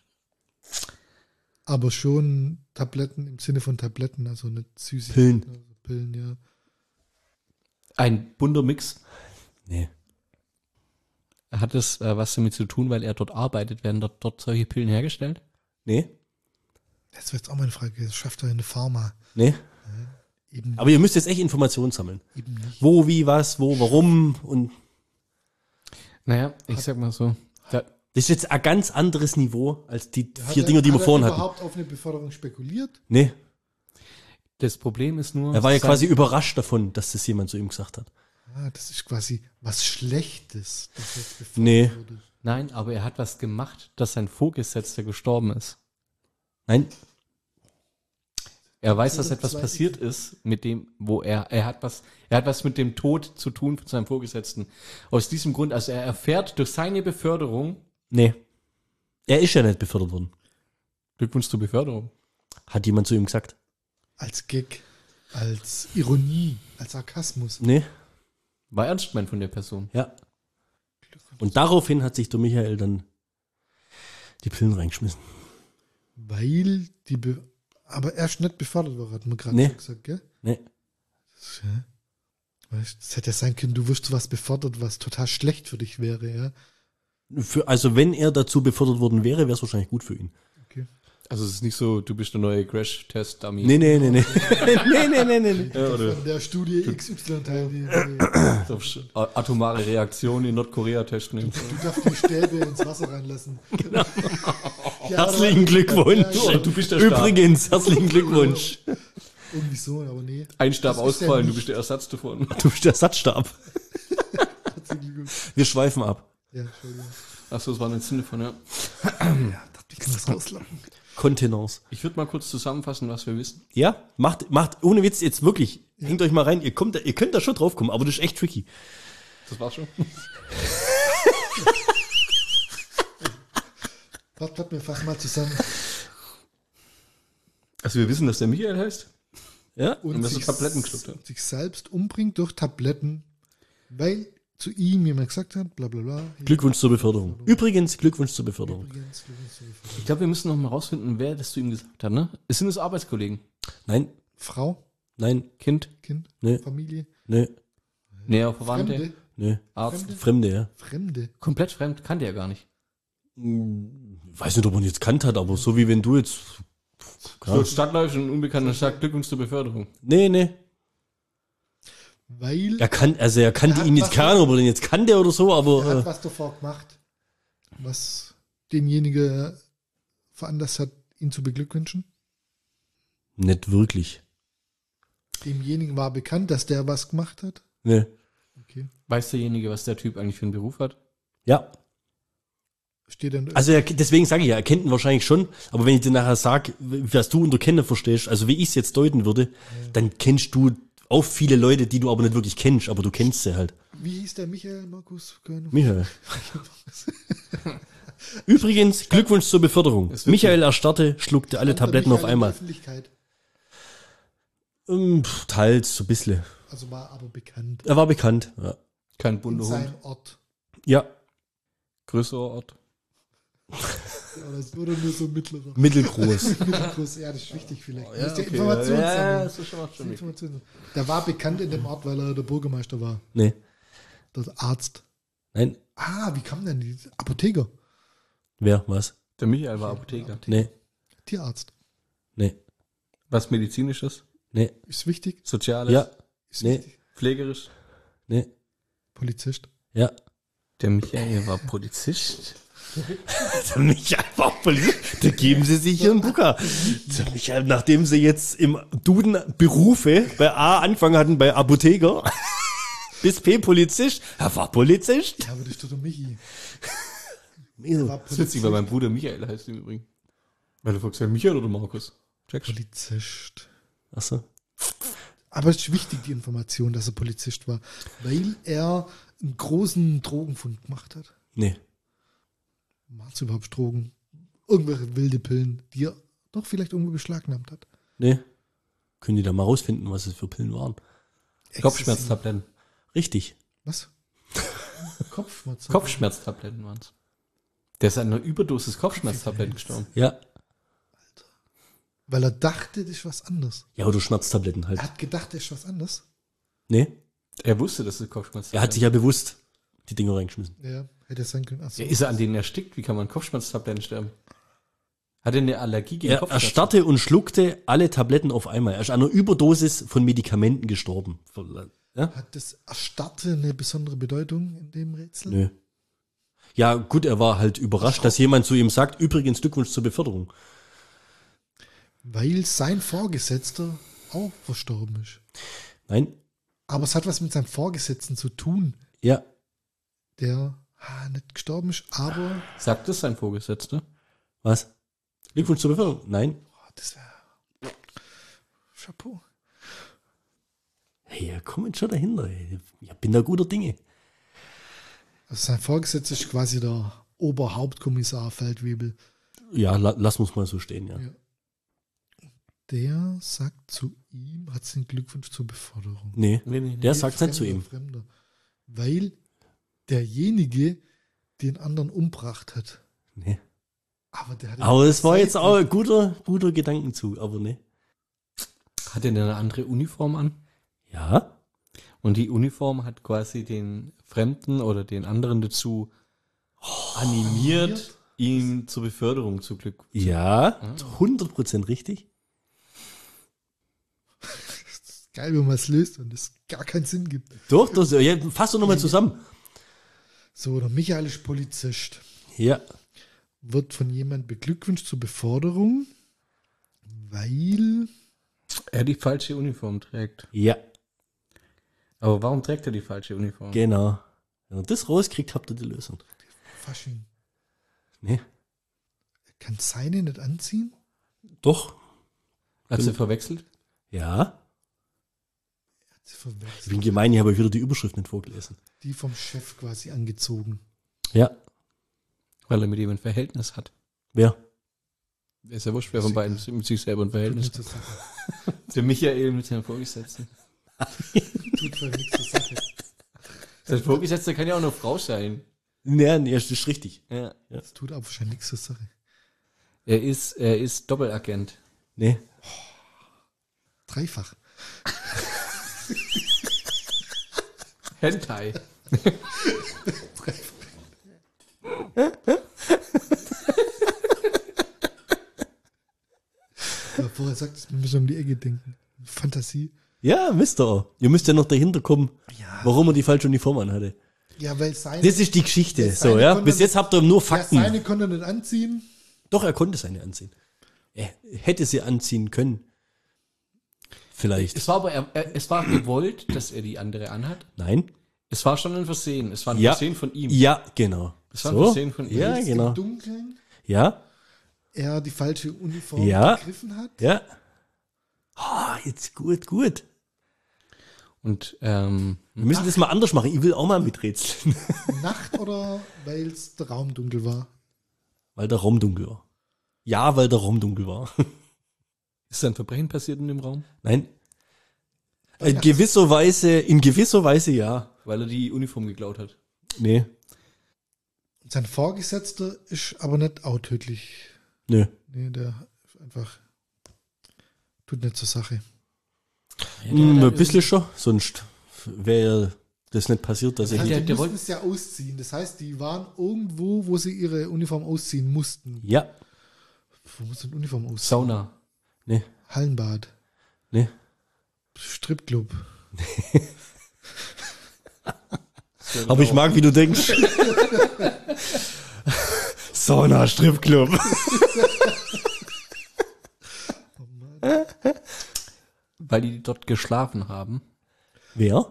Aber schon Tabletten im Sinne von Tabletten, also nicht süße Pillen. Also Pillen, ja. Ein bunter Mix. Nee. Hat das was damit zu tun, weil er dort arbeitet? Werden dort solche Pillen hergestellt? Nee. Das wäre jetzt auch meine Frage. Das schafft er eine Pharma. Nee. Eben, Aber ihr müsst jetzt echt Informationen sammeln. eben nicht. Wo, wie, was, wo, warum und Naja, ich sag mal so. das ist jetzt ein ganz anderes Niveau als die Hat 4 er- Dinger, die wir hat er vorhin hatten. überhaupt auf eine Beförderung spekuliert? Nee. Das Problem ist nur... Er war ja sein- quasi überrascht davon, dass das jemand zu ihm gesagt hat. Ah, das ist quasi was Schlechtes. Das jetzt befördert Nee. wurde. Nein, aber er hat was gemacht, dass sein Vorgesetzter gestorben ist. Nein. Er weiß, dass Oder etwas zweite- passiert ist, mit dem, wo er hat was mit dem Tod zu tun von seinem Vorgesetzten. Aus diesem Grund, also er erfährt durch seine Beförderung, Nee. Er ist ja nicht befördert worden. Glückwunsch zur Beförderung. Hat jemand zu ihm gesagt. Als Gag, als Ironie, als Sarkasmus. Nee. War ernst gemeint von der Person. Ja. Und daraufhin hat sich der Michael dann die Pillen reingeschmissen. Weil die aber erst nicht befördert war, hat man gerade Nee. so gesagt, gell? Nee. Weißt, es hätte ja sein können, du wirst was befördert, was total schlecht für dich wäre, ja. Also wenn er dazu befördert worden wäre, wäre es wahrscheinlich gut für ihn. Okay. Also es ist nicht so, du bist der neue Crash-Test-Dummy. Nee. nee, nee. Ja, oder Von der Studie XY teilnehmen. darfst atomare Reaktion in Nordkorea testen. Du darfst die Stäbe ins Wasser reinlassen. Genau. Herzlichen Glückwunsch. Ja, Du bist der Stab. Übrigens, herzlichen Glückwunsch. irgendwie so, aber nee. Ein Stab Das ist ja ausfallen, du nicht- bist der Ersatz davon. Du bist der Ersatzstab. Herzlichen Glückwunsch. Wir schweifen ab. Ja, Entschuldigung. Achso, das war ein Sinn davon, ja. Ich kann das rauslachen. Kontenance. Ich würde mal kurz zusammenfassen, was wir wissen. Ja, macht, ohne Witz jetzt wirklich. Hängt euch mal rein. Ihr könnt da schon drauf kommen, aber das ist echt tricky. Das war's schon. Warte, wir fassen mal zusammen. Also wir wissen, dass der Michael heißt. Ja? Und dass er Tabletten geschluckt hat. sich selbst umbringt durch Tabletten, weil zu ihm jemand gesagt hat, bla bla bla. Glückwunsch zur Beförderung. Übrigens, Glückwunsch zur Beförderung. Übrigens, Glückwunsch zur Beförderung. Ich glaube, wir müssen noch mal rausfinden, wer das zu ihm gesagt hat, ne? Es sind es Arbeitskollegen. Nein, Frau, nein, Kind? Kind, nee, Familie, nee, Näher Verwandte? Fremde, nee. Arzt? Fremde, ja. Fremde. Komplett fremd, kannte er gar nicht. Weiß nicht, ob man ihn jetzt kannt hat, aber so wie wenn du jetzt. So Stadtläufe und ein Unbekannter sagt Glückwunsch zur Beförderung. Nee. Weil Er kannte hat ihn jetzt, was- keine Ahnung, ob er den jetzt kannte oder so, er hat aber. was davor gemacht, was denjenigen veranlasst hat, ihn zu beglückwünschen. Nicht wirklich. Demjenigen war bekannt, dass der was gemacht hat. Nee. Okay. Weiß derjenige, was der Typ eigentlich für einen Beruf hat? Ja. Steht dann Also deswegen sage ich ja, er kennt ihn wahrscheinlich schon, aber wenn ich dir nachher sage, was du unter Kennen verstehst, also wie ich es jetzt deuten würde, dann kennst du Auch viele Leute, die du aber nicht wirklich kennst, aber du kennst sie halt. Wie hieß der Michael Markus? Michael. Übrigens, Glückwunsch zur Beförderung. Michael erstarrte, schluckte alle Tabletten auf einmal. Öffentlichkeit. Teils, so ein bisschen. Also war aber bekannt. Er war bekannt. Ja. Kein In bunter Hund. seinem Ort. Ja, Größerer Ort. Ja, das wurde nur so mittlerer. mittelgroß. Mittelgroß, ja, das ist wichtig vielleicht. Ja, Das ist die okay. Information Ja, sammeln. das ist schon mal Die stimmig. Information. Der war bekannt in dem Ort, weil er der Bürgermeister war. Nee, Der Arzt. nein. Wie kam denn die Apotheker? Wer, was? Der Michael war Apotheker. Nee, Tierarzt. nee, Was Medizinisches, nee, Ist wichtig. Soziales, ja, Ist Nee. wichtig. pflegerisch. nee, Polizist. ja. Der Michael war Polizist. Der Michael war auch Polizist. Da geben sie sich hier einen Bucker. Der Michael, nachdem sie jetzt im Duden Berufe bei A angefangen hatten, bei Apotheker, bis P Polizist, er war Polizist. Ja, aber das ist doch der Michi. Er war Das ist witzig, weil mein Bruder Michael heißt im Übrigen. Weil du fragst, Michael oder Markus? Checkst du? Polizist. Achso. Aber es ist wichtig, die Information, dass er Polizist war, weil er einen großen Drogenfund gemacht hat. Nee. War es überhaupt Drogen? Irgendwelche wilde Pillen, die er doch vielleicht irgendwo beschlagnahmt hat. Nee. Können die da mal rausfinden, was es für Pillen waren? Kopfschmerztabletten. Richtig. Was? Kopfschmerz. Kopfschmerztabletten waren es. Der ist an einer Überdosis Kopfschmerztabletten gestorben. Ja. Weil er dachte, das ist was anderes. Ja, oder Schmerztabletten halt. Er hat gedacht, das ist was anderes. Nee. Er wusste, dass es Kopfschmerztabletten Er hat sich ja bewusst die Dinger reingeschmissen. Ja, hätte es sein können. Ach so. Ja, ist er an denen erstickt? Wie kann man Kopfschmerztabletten sterben? Hat er eine Allergie gegen Er Kopfschmerzen? erstarrte und schluckte alle Tabletten auf einmal. Er ist an einer Überdosis von Medikamenten gestorben. Ja? Hat das Erstarrte eine besondere Bedeutung in dem Rätsel? Nö. Ja, gut, er war halt überrascht, dass jemand zu ihm sagt, übrigens Glückwunsch zur Beförderung. Weil sein Vorgesetzter auch verstorben ist. Nein? Aber es hat was mit seinem Vorgesetzten zu tun, Ja. der nicht gestorben ist, aber Sagt das sein Vorgesetzter? Was? Glückwunsch zur Beförderung? Nein. das wäre Chapeau. Hey, komm jetzt schon dahinter. Ey. Ich bin da guter Dinge. Also sein Vorgesetzter ist quasi der Oberhauptkommissar Feldwebel. Ja, lass uns mal so stehen, ja. Ja. Der sagt zu ihm, hat den Glückwunsch zur Beförderung. Nee, Nee. der sagt nicht zu ihm. Fremder. Weil derjenige den anderen umgebracht hat. Nee. Aber der hat Aber es war jetzt auch ein guter Gedankenzug, aber nee. Hat er denn eine andere Uniform an? Ja? Und die Uniform hat quasi den Fremden oder den anderen dazu animiert, ihm zur Beförderung zu Glück. Ja, 100% richtig. geil, wenn man es löst und es gar keinen Sinn gibt. Doch, das, ja, fass doch nochmal zusammen. So, der Michael ist Polizist. Ja. Wird von jemand beglückwünscht zur Beförderung, weil Er die falsche Uniform trägt. Ja, Aber warum trägt er die falsche Uniform? genau. Wenn ihr das rauskriegt, habt ihr die Lösung. Fasching. Nee. Er kann seine nicht anziehen? Doch. Hat sie verwechselt? Ja. Hat sie Ich verwechselt. bin gemein, ich habe euch wieder die Überschrift nicht vorgelesen. Die vom Chef quasi angezogen. Ja. Weil er mit ihm ein Verhältnis hat. Wer? Ist ja wurscht, wer von beiden mit sich selber ein Verhältnis Tut hat. nichts zur Sache. Der Michael mit seinem Vorgesetzten. Tut für nichts zur Sache. Sein Vorgesetzter kann ja auch eine Frau sein. Nee, das ist richtig. Ja. Das tut aber wahrscheinlich nichts zur Sache. Er ist Doppelagent. Nee. Dreifach. Hentai. Ja, vorher sagt es, wir müssen um die Ecke denken. Fantasie. Ja, wisst ihr auch. Ihr müsst ja noch dahinter kommen, warum er die falsche Uniform anhatte. Ja, weil seine, Das ist die Geschichte. Das So, seine ja. konnte- Bis jetzt habt ihr nur ja, Fakten. seine konnte er nicht anziehen. Doch, er konnte seine anziehen. Er hätte sie anziehen können. Vielleicht. Es war aber es war gewollt, dass er die andere anhat. Nein? Es war schon ein Versehen. Es war ein Ja. Versehen von ihm. Ja, genau. Das war ein Versehen von ihm. Ja, Jetzt genau. Im Dunkeln Ja, er die falsche Uniform Ja. gegriffen hat. ja. Ah, jetzt gut. Und Wir müssen das mal anders machen. Ich will auch mal miträtseln. Nacht oder weil es der Raum dunkel war? Weil der Raum dunkel war. Ja, weil der Raum dunkel war. ist ein Verbrechen passiert in dem Raum? Nein. In gewisser Weise ja. Weil er die Uniform geklaut hat. Nee. Sein Vorgesetzter ist aber nicht auch tödlich. Nö. Nee, der ist einfach tut nicht zur Sache. Ein bisschen schon. Sonst wäre das nicht passiert, dass ich Also nicht. die mussten es ja ausziehen. Das heißt, die waren irgendwo, wo sie ihre Uniform ausziehen mussten. Ja. Wo muss eine Uniform ausziehen? Sauna. Nee. Hallenbad. Nee. Stripclub. Aber ich mag, wie du denkst. Sauna, Stripclub. Weil die dort geschlafen haben. Wer?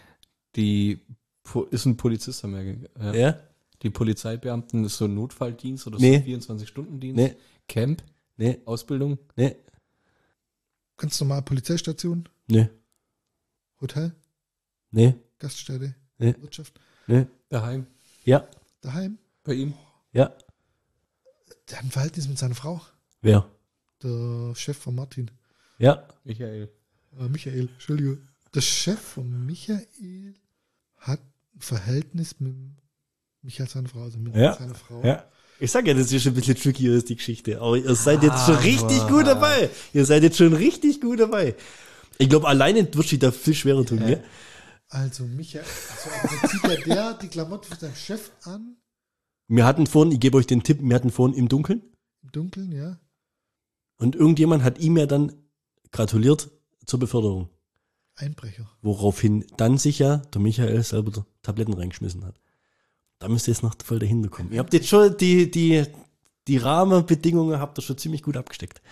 Ist ein Polizist, haben wir Ja? Die Polizeibeamten ist so ein Notfalldienst oder Nee. so 24-Stunden-Dienst. Nee. Camp, Nee. Ausbildung. Nee. Ganz normal Polizeistation, Nee. Hotel, Nee. Gaststätte, Nee. Wirtschaft, Nee. Daheim. Ja. daheim. Bei ihm. Ja. Der hat ein Verhältnis mit seiner Frau. Wer? Der Chef von Martin. Ja. Michael. Michael, Entschuldigung. Der Chef von Michael hat ein Verhältnis mit Michael, seiner Frau, also mit Ja. seiner Frau. Ja. Ich sag ja, das ist schon ein bisschen trickier ist die Geschichte. Aber ihr seid jetzt schon richtig gut dabei. Ihr seid jetzt schon richtig gut dabei. Ich glaube, alleine wird sich da viel schwerer tun, gell? Also Michael, also dann zieht der die Klamotten von seinem Chef an, Wir hatten vorhin, ich gebe euch den Tipp, wir hatten vorhin im Dunkeln. im Dunkeln, ja. Und irgendjemand hat ihm ja dann gratuliert zur Beförderung. Einbrecher. Woraufhin dann sich ja der Michael selber die Tabletten reingeschmissen hat. Da müsst ihr jetzt noch voll dahinter kommen. Ihr habt jetzt schon die Rahmenbedingungen habt ihr schon ziemlich gut abgesteckt.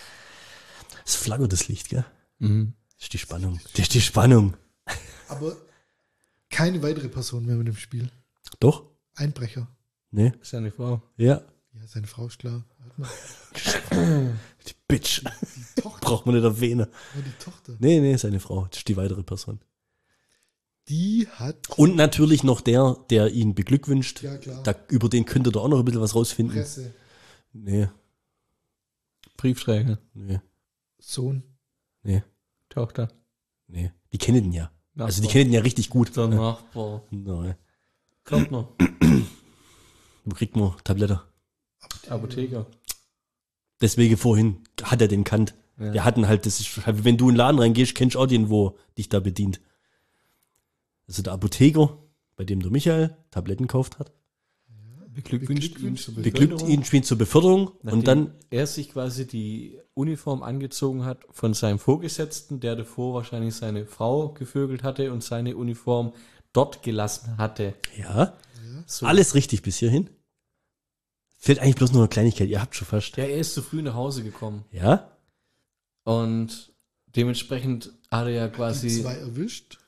Es flackert das Licht, gell? Mhm. Das ist die Spannung. Das ist die Spannung. Aber keine weitere Person mehr mit dem Spiel. Doch? Einbrecher. Nee? Ist ja eine Frau. Ja. Ja, seine Frau ist klar. Hat man. Die Bitch. Die Tochter. Braucht man nicht erwähnen. Ja, die Tochter. Nee, seine Frau. Das ist die weitere Person. Die hat. Und natürlich noch der ihn beglückwünscht. Ja, klar. Über den könnt ihr da auch noch ein bisschen was rausfinden. Presse. Nee, Briefträger. nee, Sohn. nee, Tochter. nee. Die kennen den ja. Nachbar. Also die kennen den ja richtig gut. Der Nachbar. Nein. Kommt noch. Wo kriegt man Tablette? Apotheker. Deswegen vorhin hat er den kannt. Ja. Der hatten halt, das ist, wenn du in den Laden reingehst, kennst du auch den, wo dich da bedient. Also der Apotheker, bei dem der Michael Tabletten gekauft hat, Beglückwünscht ihn zur beglückt ihn spielt zur Beförderung und dann, er sich quasi die Uniform angezogen hat von seinem Vorgesetzten, der davor wahrscheinlich seine Frau gevögelt hatte und seine Uniform dort gelassen hatte. ja, So. alles richtig bis hierhin. Fehlt eigentlich bloß nur eine Kleinigkeit, ihr habt schon fast. Ja, er ist zu früh nach Hause gekommen. Ja? Und dementsprechend hat er ja Die quasi, zwei erwischt.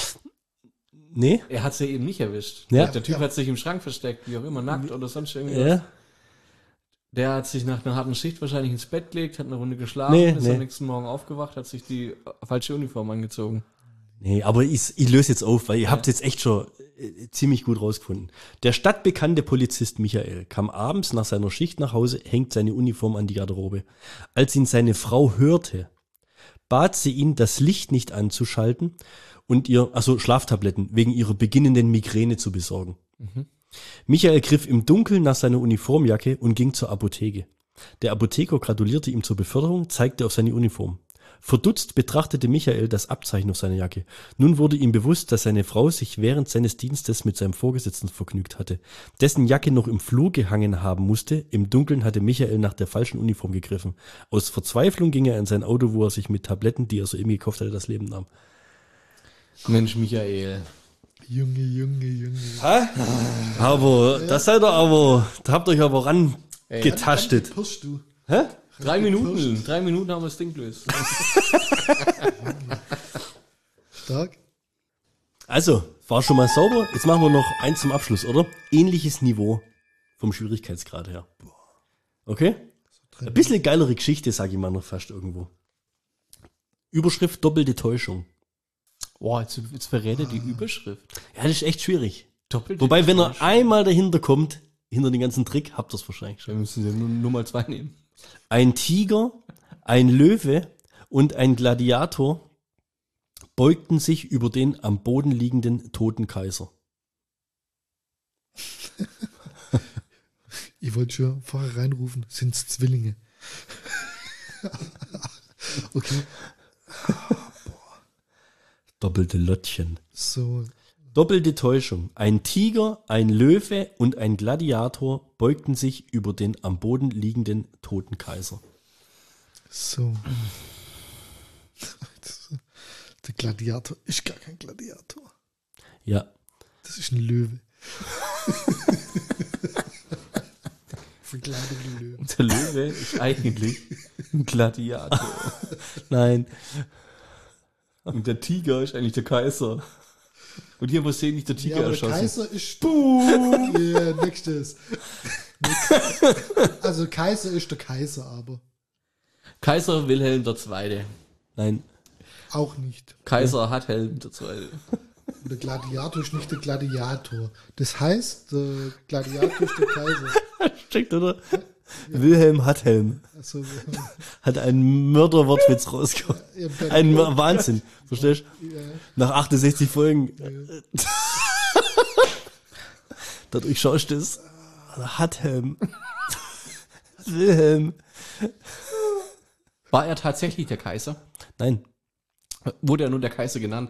Nee? er hat sie eben nicht erwischt. Ja. Der Typ Ja. hat sich im Schrank versteckt, wie auch immer, nackt oder sonst irgendwas. Ja? Der hat sich nach einer harten Schicht wahrscheinlich ins Bett gelegt, hat eine Runde geschlafen, Nee, ist nee. am nächsten Morgen aufgewacht, hat sich die falsche Uniform angezogen. Nee, aber ich löse jetzt auf, weil ihr habt jetzt echt schon ziemlich gut rausgefunden. Der stadtbekannte Polizist Michael kam abends nach seiner Schicht nach Hause, hängt seine Uniform an die Garderobe. Als ihn seine Frau hörte, bat sie ihn, das Licht nicht anzuschalten und Schlaftabletten wegen ihrer beginnenden Migräne zu besorgen. Michael griff im Dunkeln nach seiner Uniformjacke und ging zur Apotheke. Der Apotheker gratulierte ihm zur Beförderung, zeigte auf seine Uniform. Verdutzt betrachtete Michael das Abzeichen auf seiner Jacke. Nun wurde ihm bewusst, dass seine Frau sich während seines Dienstes mit seinem Vorgesetzten vergnügt hatte, dessen Jacke noch im Flur gehangen haben musste. Im Dunkeln hatte Michael nach der falschen Uniform gegriffen. Aus Verzweiflung ging er in sein Auto, wo er sich mit Tabletten, die er soeben gekauft hatte, das Leben nahm. Mensch, Michael. Junge. Aber, da habt ihr euch aber rangetastet. Pirschst du. Hä? 3 Minuten. 3 Minuten haben wir das Ding gelöst. Stark. Also, war schon mal sauber. Jetzt machen wir noch eins zum Abschluss, oder? Ähnliches Niveau vom Schwierigkeitsgrad her. Okay? Ein bisschen geilere Geschichte, sage ich mal noch fast irgendwo. Überschrift doppelte Täuschung. Boah, jetzt verrät er die Überschrift. Ja, das ist echt schwierig. Doppelte Wobei, wenn er Täuschung. einmal dahinter kommt, hinter den ganzen Trick, habt ihr es wahrscheinlich schon. Dann müssen Sie nur Nummer 2 nehmen. Ein Tiger, ein Löwe und ein Gladiator beugten sich über den am Boden liegenden toten Kaiser. Ich wollte schon vorher reinrufen, sind's Zwillinge? Okay, Doppelte Lottchen. so. Doppelte Täuschung. Ein Tiger, ein Löwe und ein Gladiator beugten sich über den am Boden liegenden toten Kaiser. So. Der Gladiator ist gar kein Gladiator. Ja. Das ist ein Löwe. Verkleidete Löwe. Der Löwe ist eigentlich ein Gladiator. Nein. Und der Tiger ist eigentlich der Kaiser. Und hier muss sehen, nicht der Tiger Ja, aber erschossen. Kaiser ist. Boom! Ja, nächstes. Also Kaiser ist der Kaiser, aber Kaiser Wilhelm II. Nein. auch nicht. Kaiser hat Helm II. Und der Gladiator ist nicht der Gladiator. Das heißt, der Gladiator ist der Kaiser. Checkt, oder? Wilhelm Hatthelm Also, hat einen Mörderwortwitz rausgehauen. Ein Wahnsinn. Verstehst du? ja, Nach 68 Folgen. Dadurch schaust du es. Hatthelm. Wilhelm. War er tatsächlich der Kaiser? Nein. Wurde er nur der Kaiser genannt?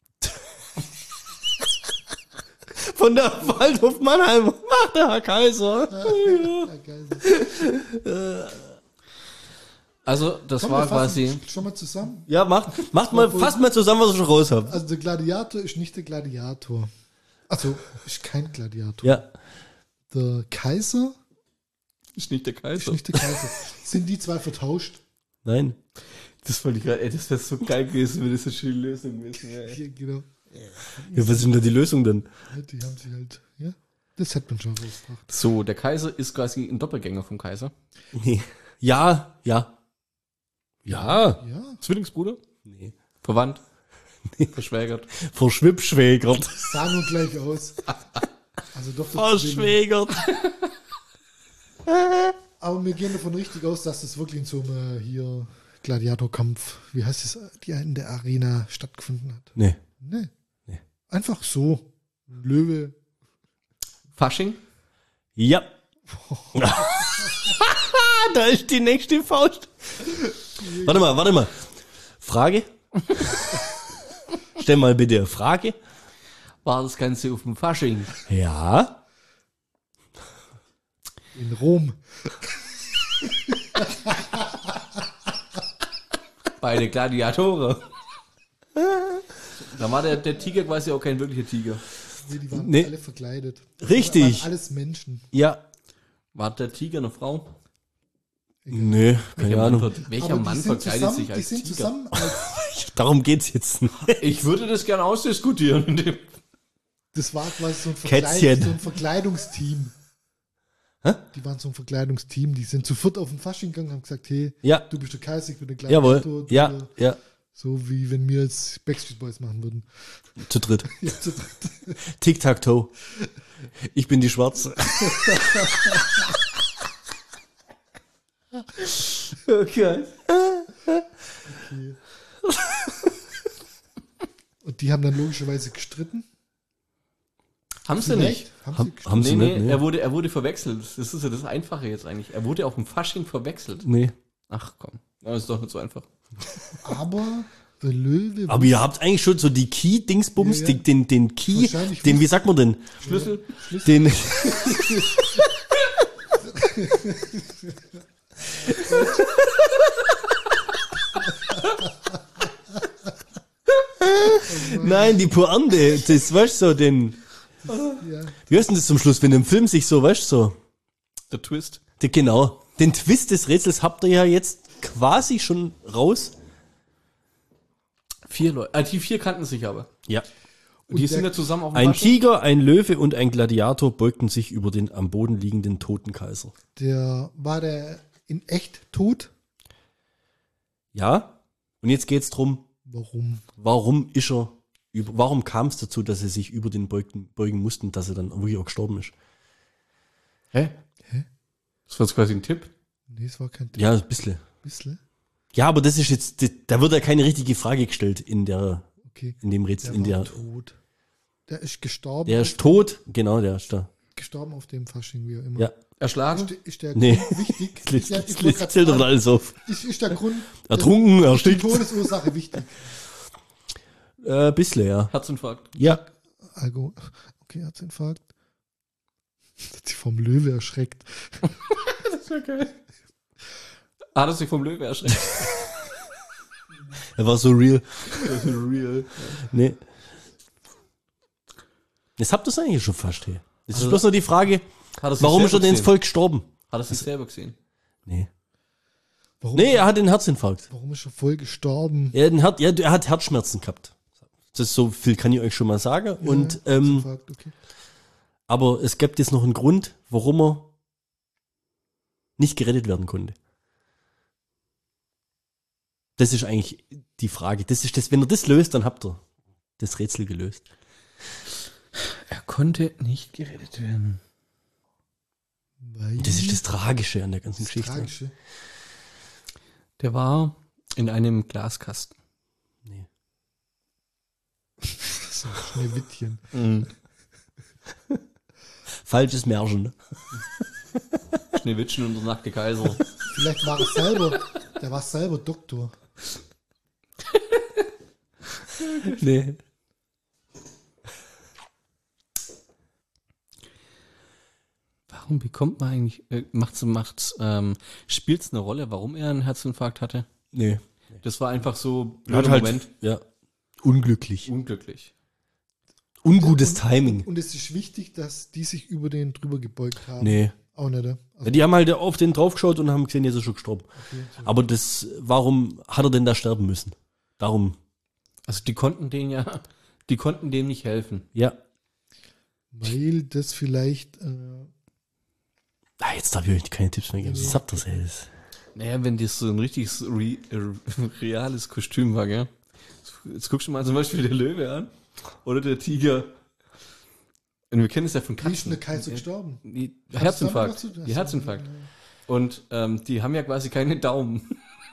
Von der Waldhof Mannheim. Ach, der Herr Kaiser. ja, Kaiser. Also, das Komm, war wir fassen quasi... schon mal zusammen. Ja, macht mal, fasst mal zusammen, was ihr schon raus habt. Also der Gladiator ist nicht der Gladiator. Also ist kein Gladiator. Ja. Der Kaiser Ist nicht der ist Kaiser. nicht der Kaiser. Sind die zwei vertauscht? Nein. Das wollte ich gerade... Das wäre so geil gewesen, wenn das eine schöne Lösung gewesen wäre. Hier, genau. Ja, was ist denn da die Lösung denn? Ja, die haben sie halt, ja. Das hätte man schon rausgebracht. So, der Kaiser ist quasi ein Doppelgänger vom Kaiser. Nee. Ja. Ja. Ja. Zwillingsbruder? Nee. Verwandt? Verschwägert? Verschwippschwägert. Sah nur gleich aus. Also doch der Verschwägert. Aber wir gehen davon richtig aus, dass das wirklich in so einem hier Gladiatorkampf, wie heißt es, die in der Arena stattgefunden hat. Nee. Nee. Nee. Einfach so. Ein Löwe. Fasching? Ja. Da ist die nächste Faust. Warte mal. Frage? Stell mal bitte eine Frage. War das Ganze auf dem Fasching? Ja. In Rom. Beide Gladiatoren. Da war der Tiger quasi auch kein wirklicher Tiger. Nee, die waren Nee. alle verkleidet. Richtig. Waren alles Menschen. Ja. War der Tiger eine Frau? Nee, keine Ahnung. Welcher Aber die Mann sind verkleidet zusammen, sich die als sind Tiger? zusammen als, Darum geht's jetzt nicht. Ich würde das gerne ausdiskutieren. das war quasi so ein, Kätzchen. so ein Verkleidungsteam. Hä? Die waren so ein Verkleidungsteam, die sind sofort auf den Fasching gegangen und haben gesagt, hey, Ja. du bist der Kaiser, ich bin der Gladiator. Jawohl. du Ja. der- Ja. So wie wenn wir jetzt Backstreet Boys machen würden. Zu dritt. Ja, zu dritt. Tic-Tac-Toe. Ich bin die Schwarze. Okay. Und die haben dann logischerweise gestritten. Haben sie Vielleicht nicht? haben sie gestritten. Haben sie Nee, nicht? er Nee. wurde verwechselt. Das ist ja das Einfache jetzt eigentlich. Er wurde auch im Fasching verwechselt. Nee. Ach komm, das ist doch nicht so einfach. Aber der Löwe Aber ihr habt eigentlich schon so die Key-Dingsbums, Ja, ja. den Key, Wahrscheinlich den, wie sagt man denn? Schlüssel? Den, nein, die Pointe, das, weißt du, so, den, ja, wie heißt denn das zum Schluss, wenn im Film sich so, weißt du, so, Der Twist. genau, den Twist des Rätsels habt ihr ja jetzt quasi schon raus. 4 Leute. Die 4 kannten sich aber. Ja. Und die der- sind ja zusammen auf dem Ein Fasching. Tiger, ein Löwe und ein Gladiator beugten sich über den am Boden liegenden toten Kaiser. war der in echt tot? Ja? Und jetzt geht's drum, Warum? warum ist er warum kam es dazu, dass sie sich über den beugen mussten, dass er dann wirklich auch gestorben ist? Hä? Das war jetzt quasi ein Tipp. Nee, es war kein Tipp. Ja, ein bisschen. Bisschen? Ja, aber das ist jetzt, da wird ja keine richtige Frage gestellt in Okay. dem Rätsel. Der war tot. Der ist gestorben. Der ist tot, genau, der ist da. Gestorben auf dem Fasching, wie auch immer. Ja. Erschlagen? Ist der Nee. Grund wichtig? Zählt doch alles auf. Ist der Grund, Ertrunken, die erstickt. Todesursache wichtig? Bisschen, ja. Herzinfarkt. Ja. Alkohol. Okay, Herzinfarkt. Hat sich vom Löwe erschreckt. Das wäre geil. Hat er sich vom Löwe erschreckt? Er war so real. Das ist real. Nee. Jetzt habt ihr es eigentlich schon fast hier. Jetzt Also- ist bloß noch die Frage, Hat er sich warum ist er selber denn ins gesehen? Volk gestorben? Hat er sich selber gesehen? Nee. Warum, Nee, er hat einen Herzinfarkt. warum ist er voll gestorben? Er hat Herzschmerzen gehabt. Das ist so viel kann ich euch schon mal sagen. Und, Herzinfarkt, okay. aber es gibt jetzt noch einen Grund, warum er nicht gerettet werden konnte. Das ist eigentlich die Frage. Das ist das, wenn ihr das löst, dann habt ihr das Rätsel gelöst. Er konnte nicht gerettet werden. Weil Das ist das Tragische an der ganzen das Geschichte. Tragische. Der war in einem Glaskasten. Nee. So ein Schneewittchen. Falsches Märchen. Ne? Schneewittchen und der nackte Kaiser. Vielleicht war er selber, der war selber Doktor. Nee. Warum bekommt man eigentlich, spielt es eine Rolle, warum er einen Herzinfarkt hatte? Nee. Das war einfach so Hat blöder halt, Moment. ja, unglücklich. Unglücklich. Ungutes Timing. Und es ist wichtig, dass die sich über den drüber gebeugt haben. Nee. Auch nicht, oder? Ja, die haben halt auf den draufgeschaut und haben gesehen, jetzt ist er schon gestorben. Okay, so. Aber warum hat er denn da sterben müssen? Darum, Also die konnten dem nicht helfen. ja. Weil das vielleicht, Jetzt darf ich euch keine Tipps mehr geben. Was habt ihr das alles? Naja, wenn das so ein richtiges reales Kostüm war, gell? Jetzt guckst du mal zum Beispiel der Löwe an. Oder der Tiger. Und wir kennen es ja von wie ist Katzen. denn der Kaiser gestorben? Die Hast du Herzinfarkt. damit was zu tun? Die Herzinfarkt. Und die haben ja quasi keine Daumen.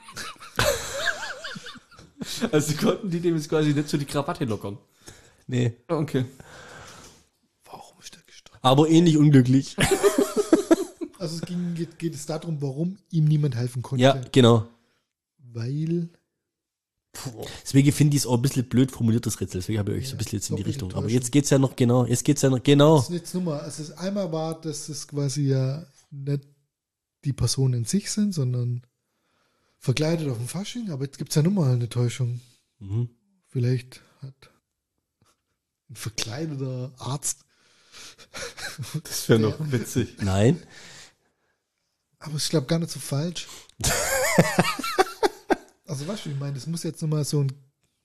Also konnten die dem jetzt quasi nicht so die Krawatte lockern. Nee. Okay. Warum ist der gestorben? Aber ähnlich unglücklich. Also geht es darum, warum ihm niemand helfen konnte. Ja, genau. Weil, Deswegen finde ich es auch ein bisschen blöd formuliert, das Rätsel. Deswegen habe ich euch so ein bisschen jetzt in die doppelte Richtung. Aber Täuschung. jetzt geht's ja noch genau. das ist jetzt nur mal, also das einmal war, dass es quasi ja nicht die Personen in sich sind, sondern verkleidet auf dem Fasching, aber jetzt gibt es ja nun mal eine Täuschung. Mhm. Vielleicht hat ein verkleideter Arzt, Das wäre noch witzig. Nein. aber ich glaube gar nicht so falsch. Also weißt du, ich meine, das muss jetzt nochmal so ein,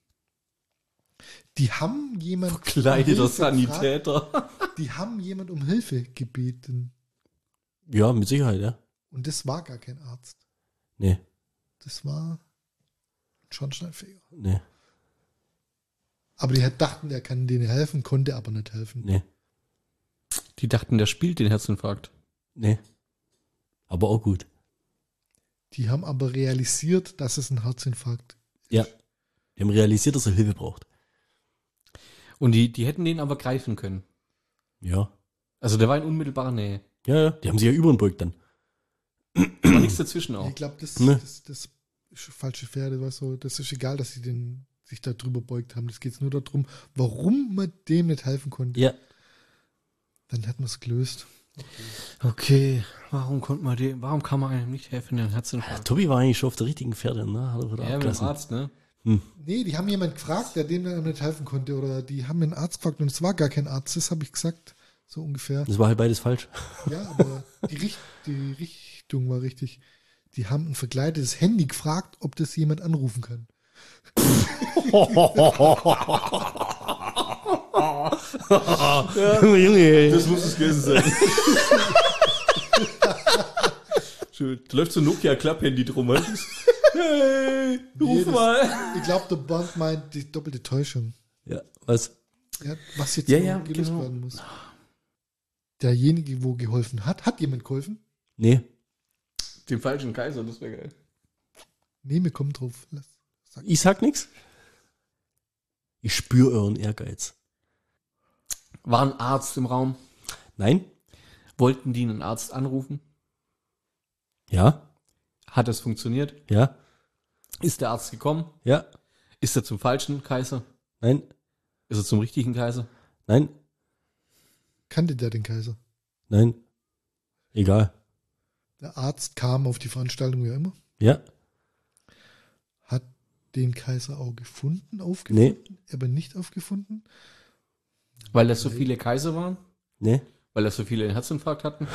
die haben jemand um Kleideter Hilfe Sanitäter. gefragt, die haben jemand um Hilfe gebeten Ja, mit Sicherheit, ja. und das war gar kein Arzt. Nee. Das war ein Schornsteinfeger. Nee. Aber die dachten, er kann denen helfen, konnte aber nicht helfen. Nee. Die dachten, der spielt den Herzinfarkt. Nee. Aber auch gut. Die haben aber realisiert, dass es ein Herzinfarkt Ja. Die haben realisiert, dass er Hilfe braucht. Und die hätten den aber greifen können. Ja. Also der war in unmittelbarer Nähe. Ja, ja. Die haben sich ja über den Beugt dann. Da war nichts dazwischen auch. Ich glaube, das Ne. ist falsche Pferde, was so. Das ist egal, dass sie sich da drüber beugt haben. Das geht nur darum, warum man dem nicht helfen konnte. Ja. Dann hätten wir es gelöst. Okay, warum kann man einem nicht helfen, den Herzinfarkt? Tobi war eigentlich schon auf der richtigen Pferde, ne? Hat er wieder Ja, mit dem abgelassen. Arzt, ne? Nee, die haben jemanden gefragt, der dem dann nicht helfen konnte. Oder die haben einen Arzt gefragt und es war gar kein Arzt. Das habe ich gesagt. So ungefähr. Das war halt beides falsch. Ja, aber die Richtung war richtig. Die haben ein verkleidetes Handy gefragt, ob das jemand anrufen kann. Junge. Das muss es gewesen sein. Schön. Da läuft so ein Nokia-Klapp-Handy drum. Hey, ruf Nee, mal. Ich glaube, der Bond meint die doppelte Täuschung. Ja, was? Ja, was jetzt Ja, gelöst genau. werden muss. Derjenige, wo geholfen hat jemand geholfen? Nee. Den falschen Kaiser, das wäre geil. Nee, mir kommt drauf. Ich sag nix. Ich spüre euren Ehrgeiz. War ein Arzt im Raum? Nein? Wollten die einen Arzt anrufen? Ja? Hat das funktioniert? Ja? Ist der Arzt gekommen? Ja? Ist er zum falschen Kaiser? Nein? Ist er zum richtigen Kaiser? Nein? Kannte der den Kaiser? Nein? Egal. Der Arzt kam auf die Veranstaltung wie immer. Ja? Hat den Kaiser auch aufgefunden, Nee? aber nicht aufgefunden. Weil das so viele Kaiser waren? Nee? Weil das so viele einen Herzinfarkt hatten?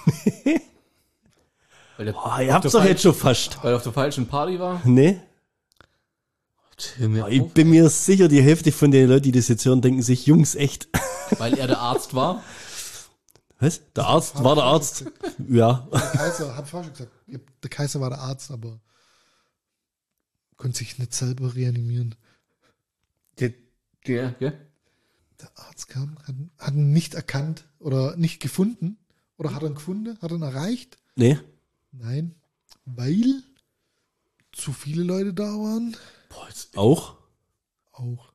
Weil der Oh, ihr habt's doch jetzt schon fast. weil er auf der falschen Party war? Nee? Hör mir Ich auf. bin mir sicher, die Hälfte von den Leuten, die das jetzt hören, denken sich, Jungs, echt. Weil er der Arzt war? Was? Der Arzt? War der Arzt? Ja. Der Kaiser, hab ich vorher schon gesagt, der Kaiser war der Arzt, aber konnte sich nicht selber reanimieren. Der, gell? Der Arzt kam, hat ihn nicht erkannt oder nicht gefunden. Oder hat er ihn gefunden? Hat er ihn erreicht? Nee? Nein, weil zu viele Leute da waren. Boah, jetzt, Auch? Auch.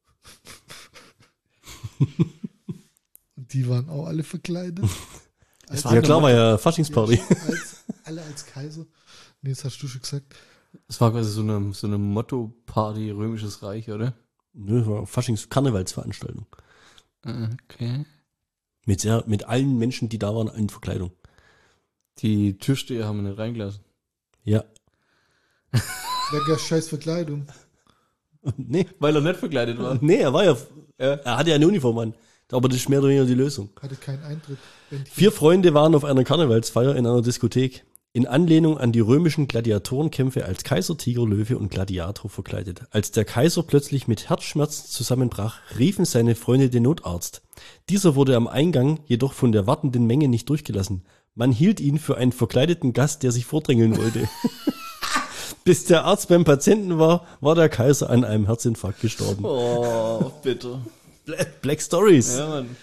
Und die waren auch alle verkleidet. Als, Ja klar, war ja Faschingsparty. alle als Kaiser. Nee, das hast du schon gesagt. das war quasi so eine Motto-Party Römisches Reich, oder? Nö, war Faschings-Karnevalsveranstaltung. Okay. Mit allen Menschen, die da waren, in Verkleidung. Die Türsteher haben ihn nicht reingelassen. Ja. Wer scheiß Verkleidung. Nee. Weil er nicht verkleidet war. Nee, er war ja, er hatte ja eine Uniform an. Aber das ist mehr oder weniger die Lösung. Hatte keinen Eintritt. 4 Freunde waren auf einer Karnevalsfeier in einer Diskothek. In Anlehnung an die römischen Gladiatorenkämpfe als Kaiser, Tiger, Löwe und Gladiator verkleidet. Als der Kaiser plötzlich mit Herzschmerzen zusammenbrach, riefen seine Freunde den Notarzt. Dieser wurde am Eingang jedoch von der wartenden Menge nicht durchgelassen. Man hielt ihn für einen verkleideten Gast, der sich vordrängeln wollte. Bis der Arzt beim Patienten war, war der Kaiser an einem Herzinfarkt gestorben. Oh, bitte. Black Stories. Ja, Mann.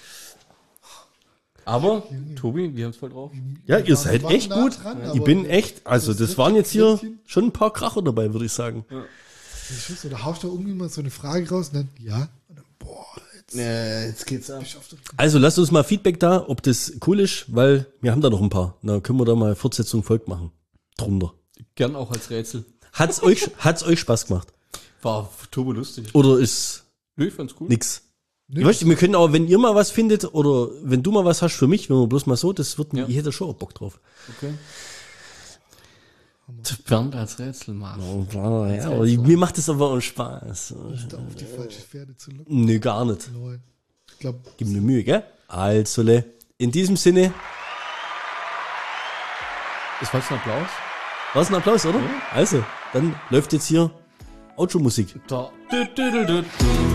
Aber, Tobi, wir haben es voll drauf. Ja, ihr seid waren echt nah gut. dran, Ich aber bin echt, also das das waren jetzt hier Plätzchen- schon ein paar Kracher dabei, würde ich sagen. Oder haust du irgendwie mal so eine Frage raus und dann, ja. Und dann, boah, Jetzt geht's ab. bist du auf der Also lasst uns mal Feedback da, ob das cool ist, weil wir haben da noch ein paar. Da können wir da mal Fortsetzung folgt machen. Drunter. Gern auch als Rätsel. Hat's euch Spaß gemacht? War turbo lustig. Oder ist Nö, ich fand's gut. nix? Ich weiß nicht, wir können auch, wenn ihr mal was findet oder wenn du mal was hast für mich, wenn wir bloß mal so, das wird mir, Ja. ich hätte schon auch Bock drauf. Okay. Bernd als Rätsel machen. Ja, aber mir macht das aber auch Spaß. da auf die falsche Pferde zu locken. Nee, gar nicht. Nein. Ich glaube, Gib mir Mühe, gell? Also, in diesem Sinne, Das war jetzt ein Applaus? war es ein Applaus, oder? Also, dann läuft jetzt hier Outro-Musik. Da. Du.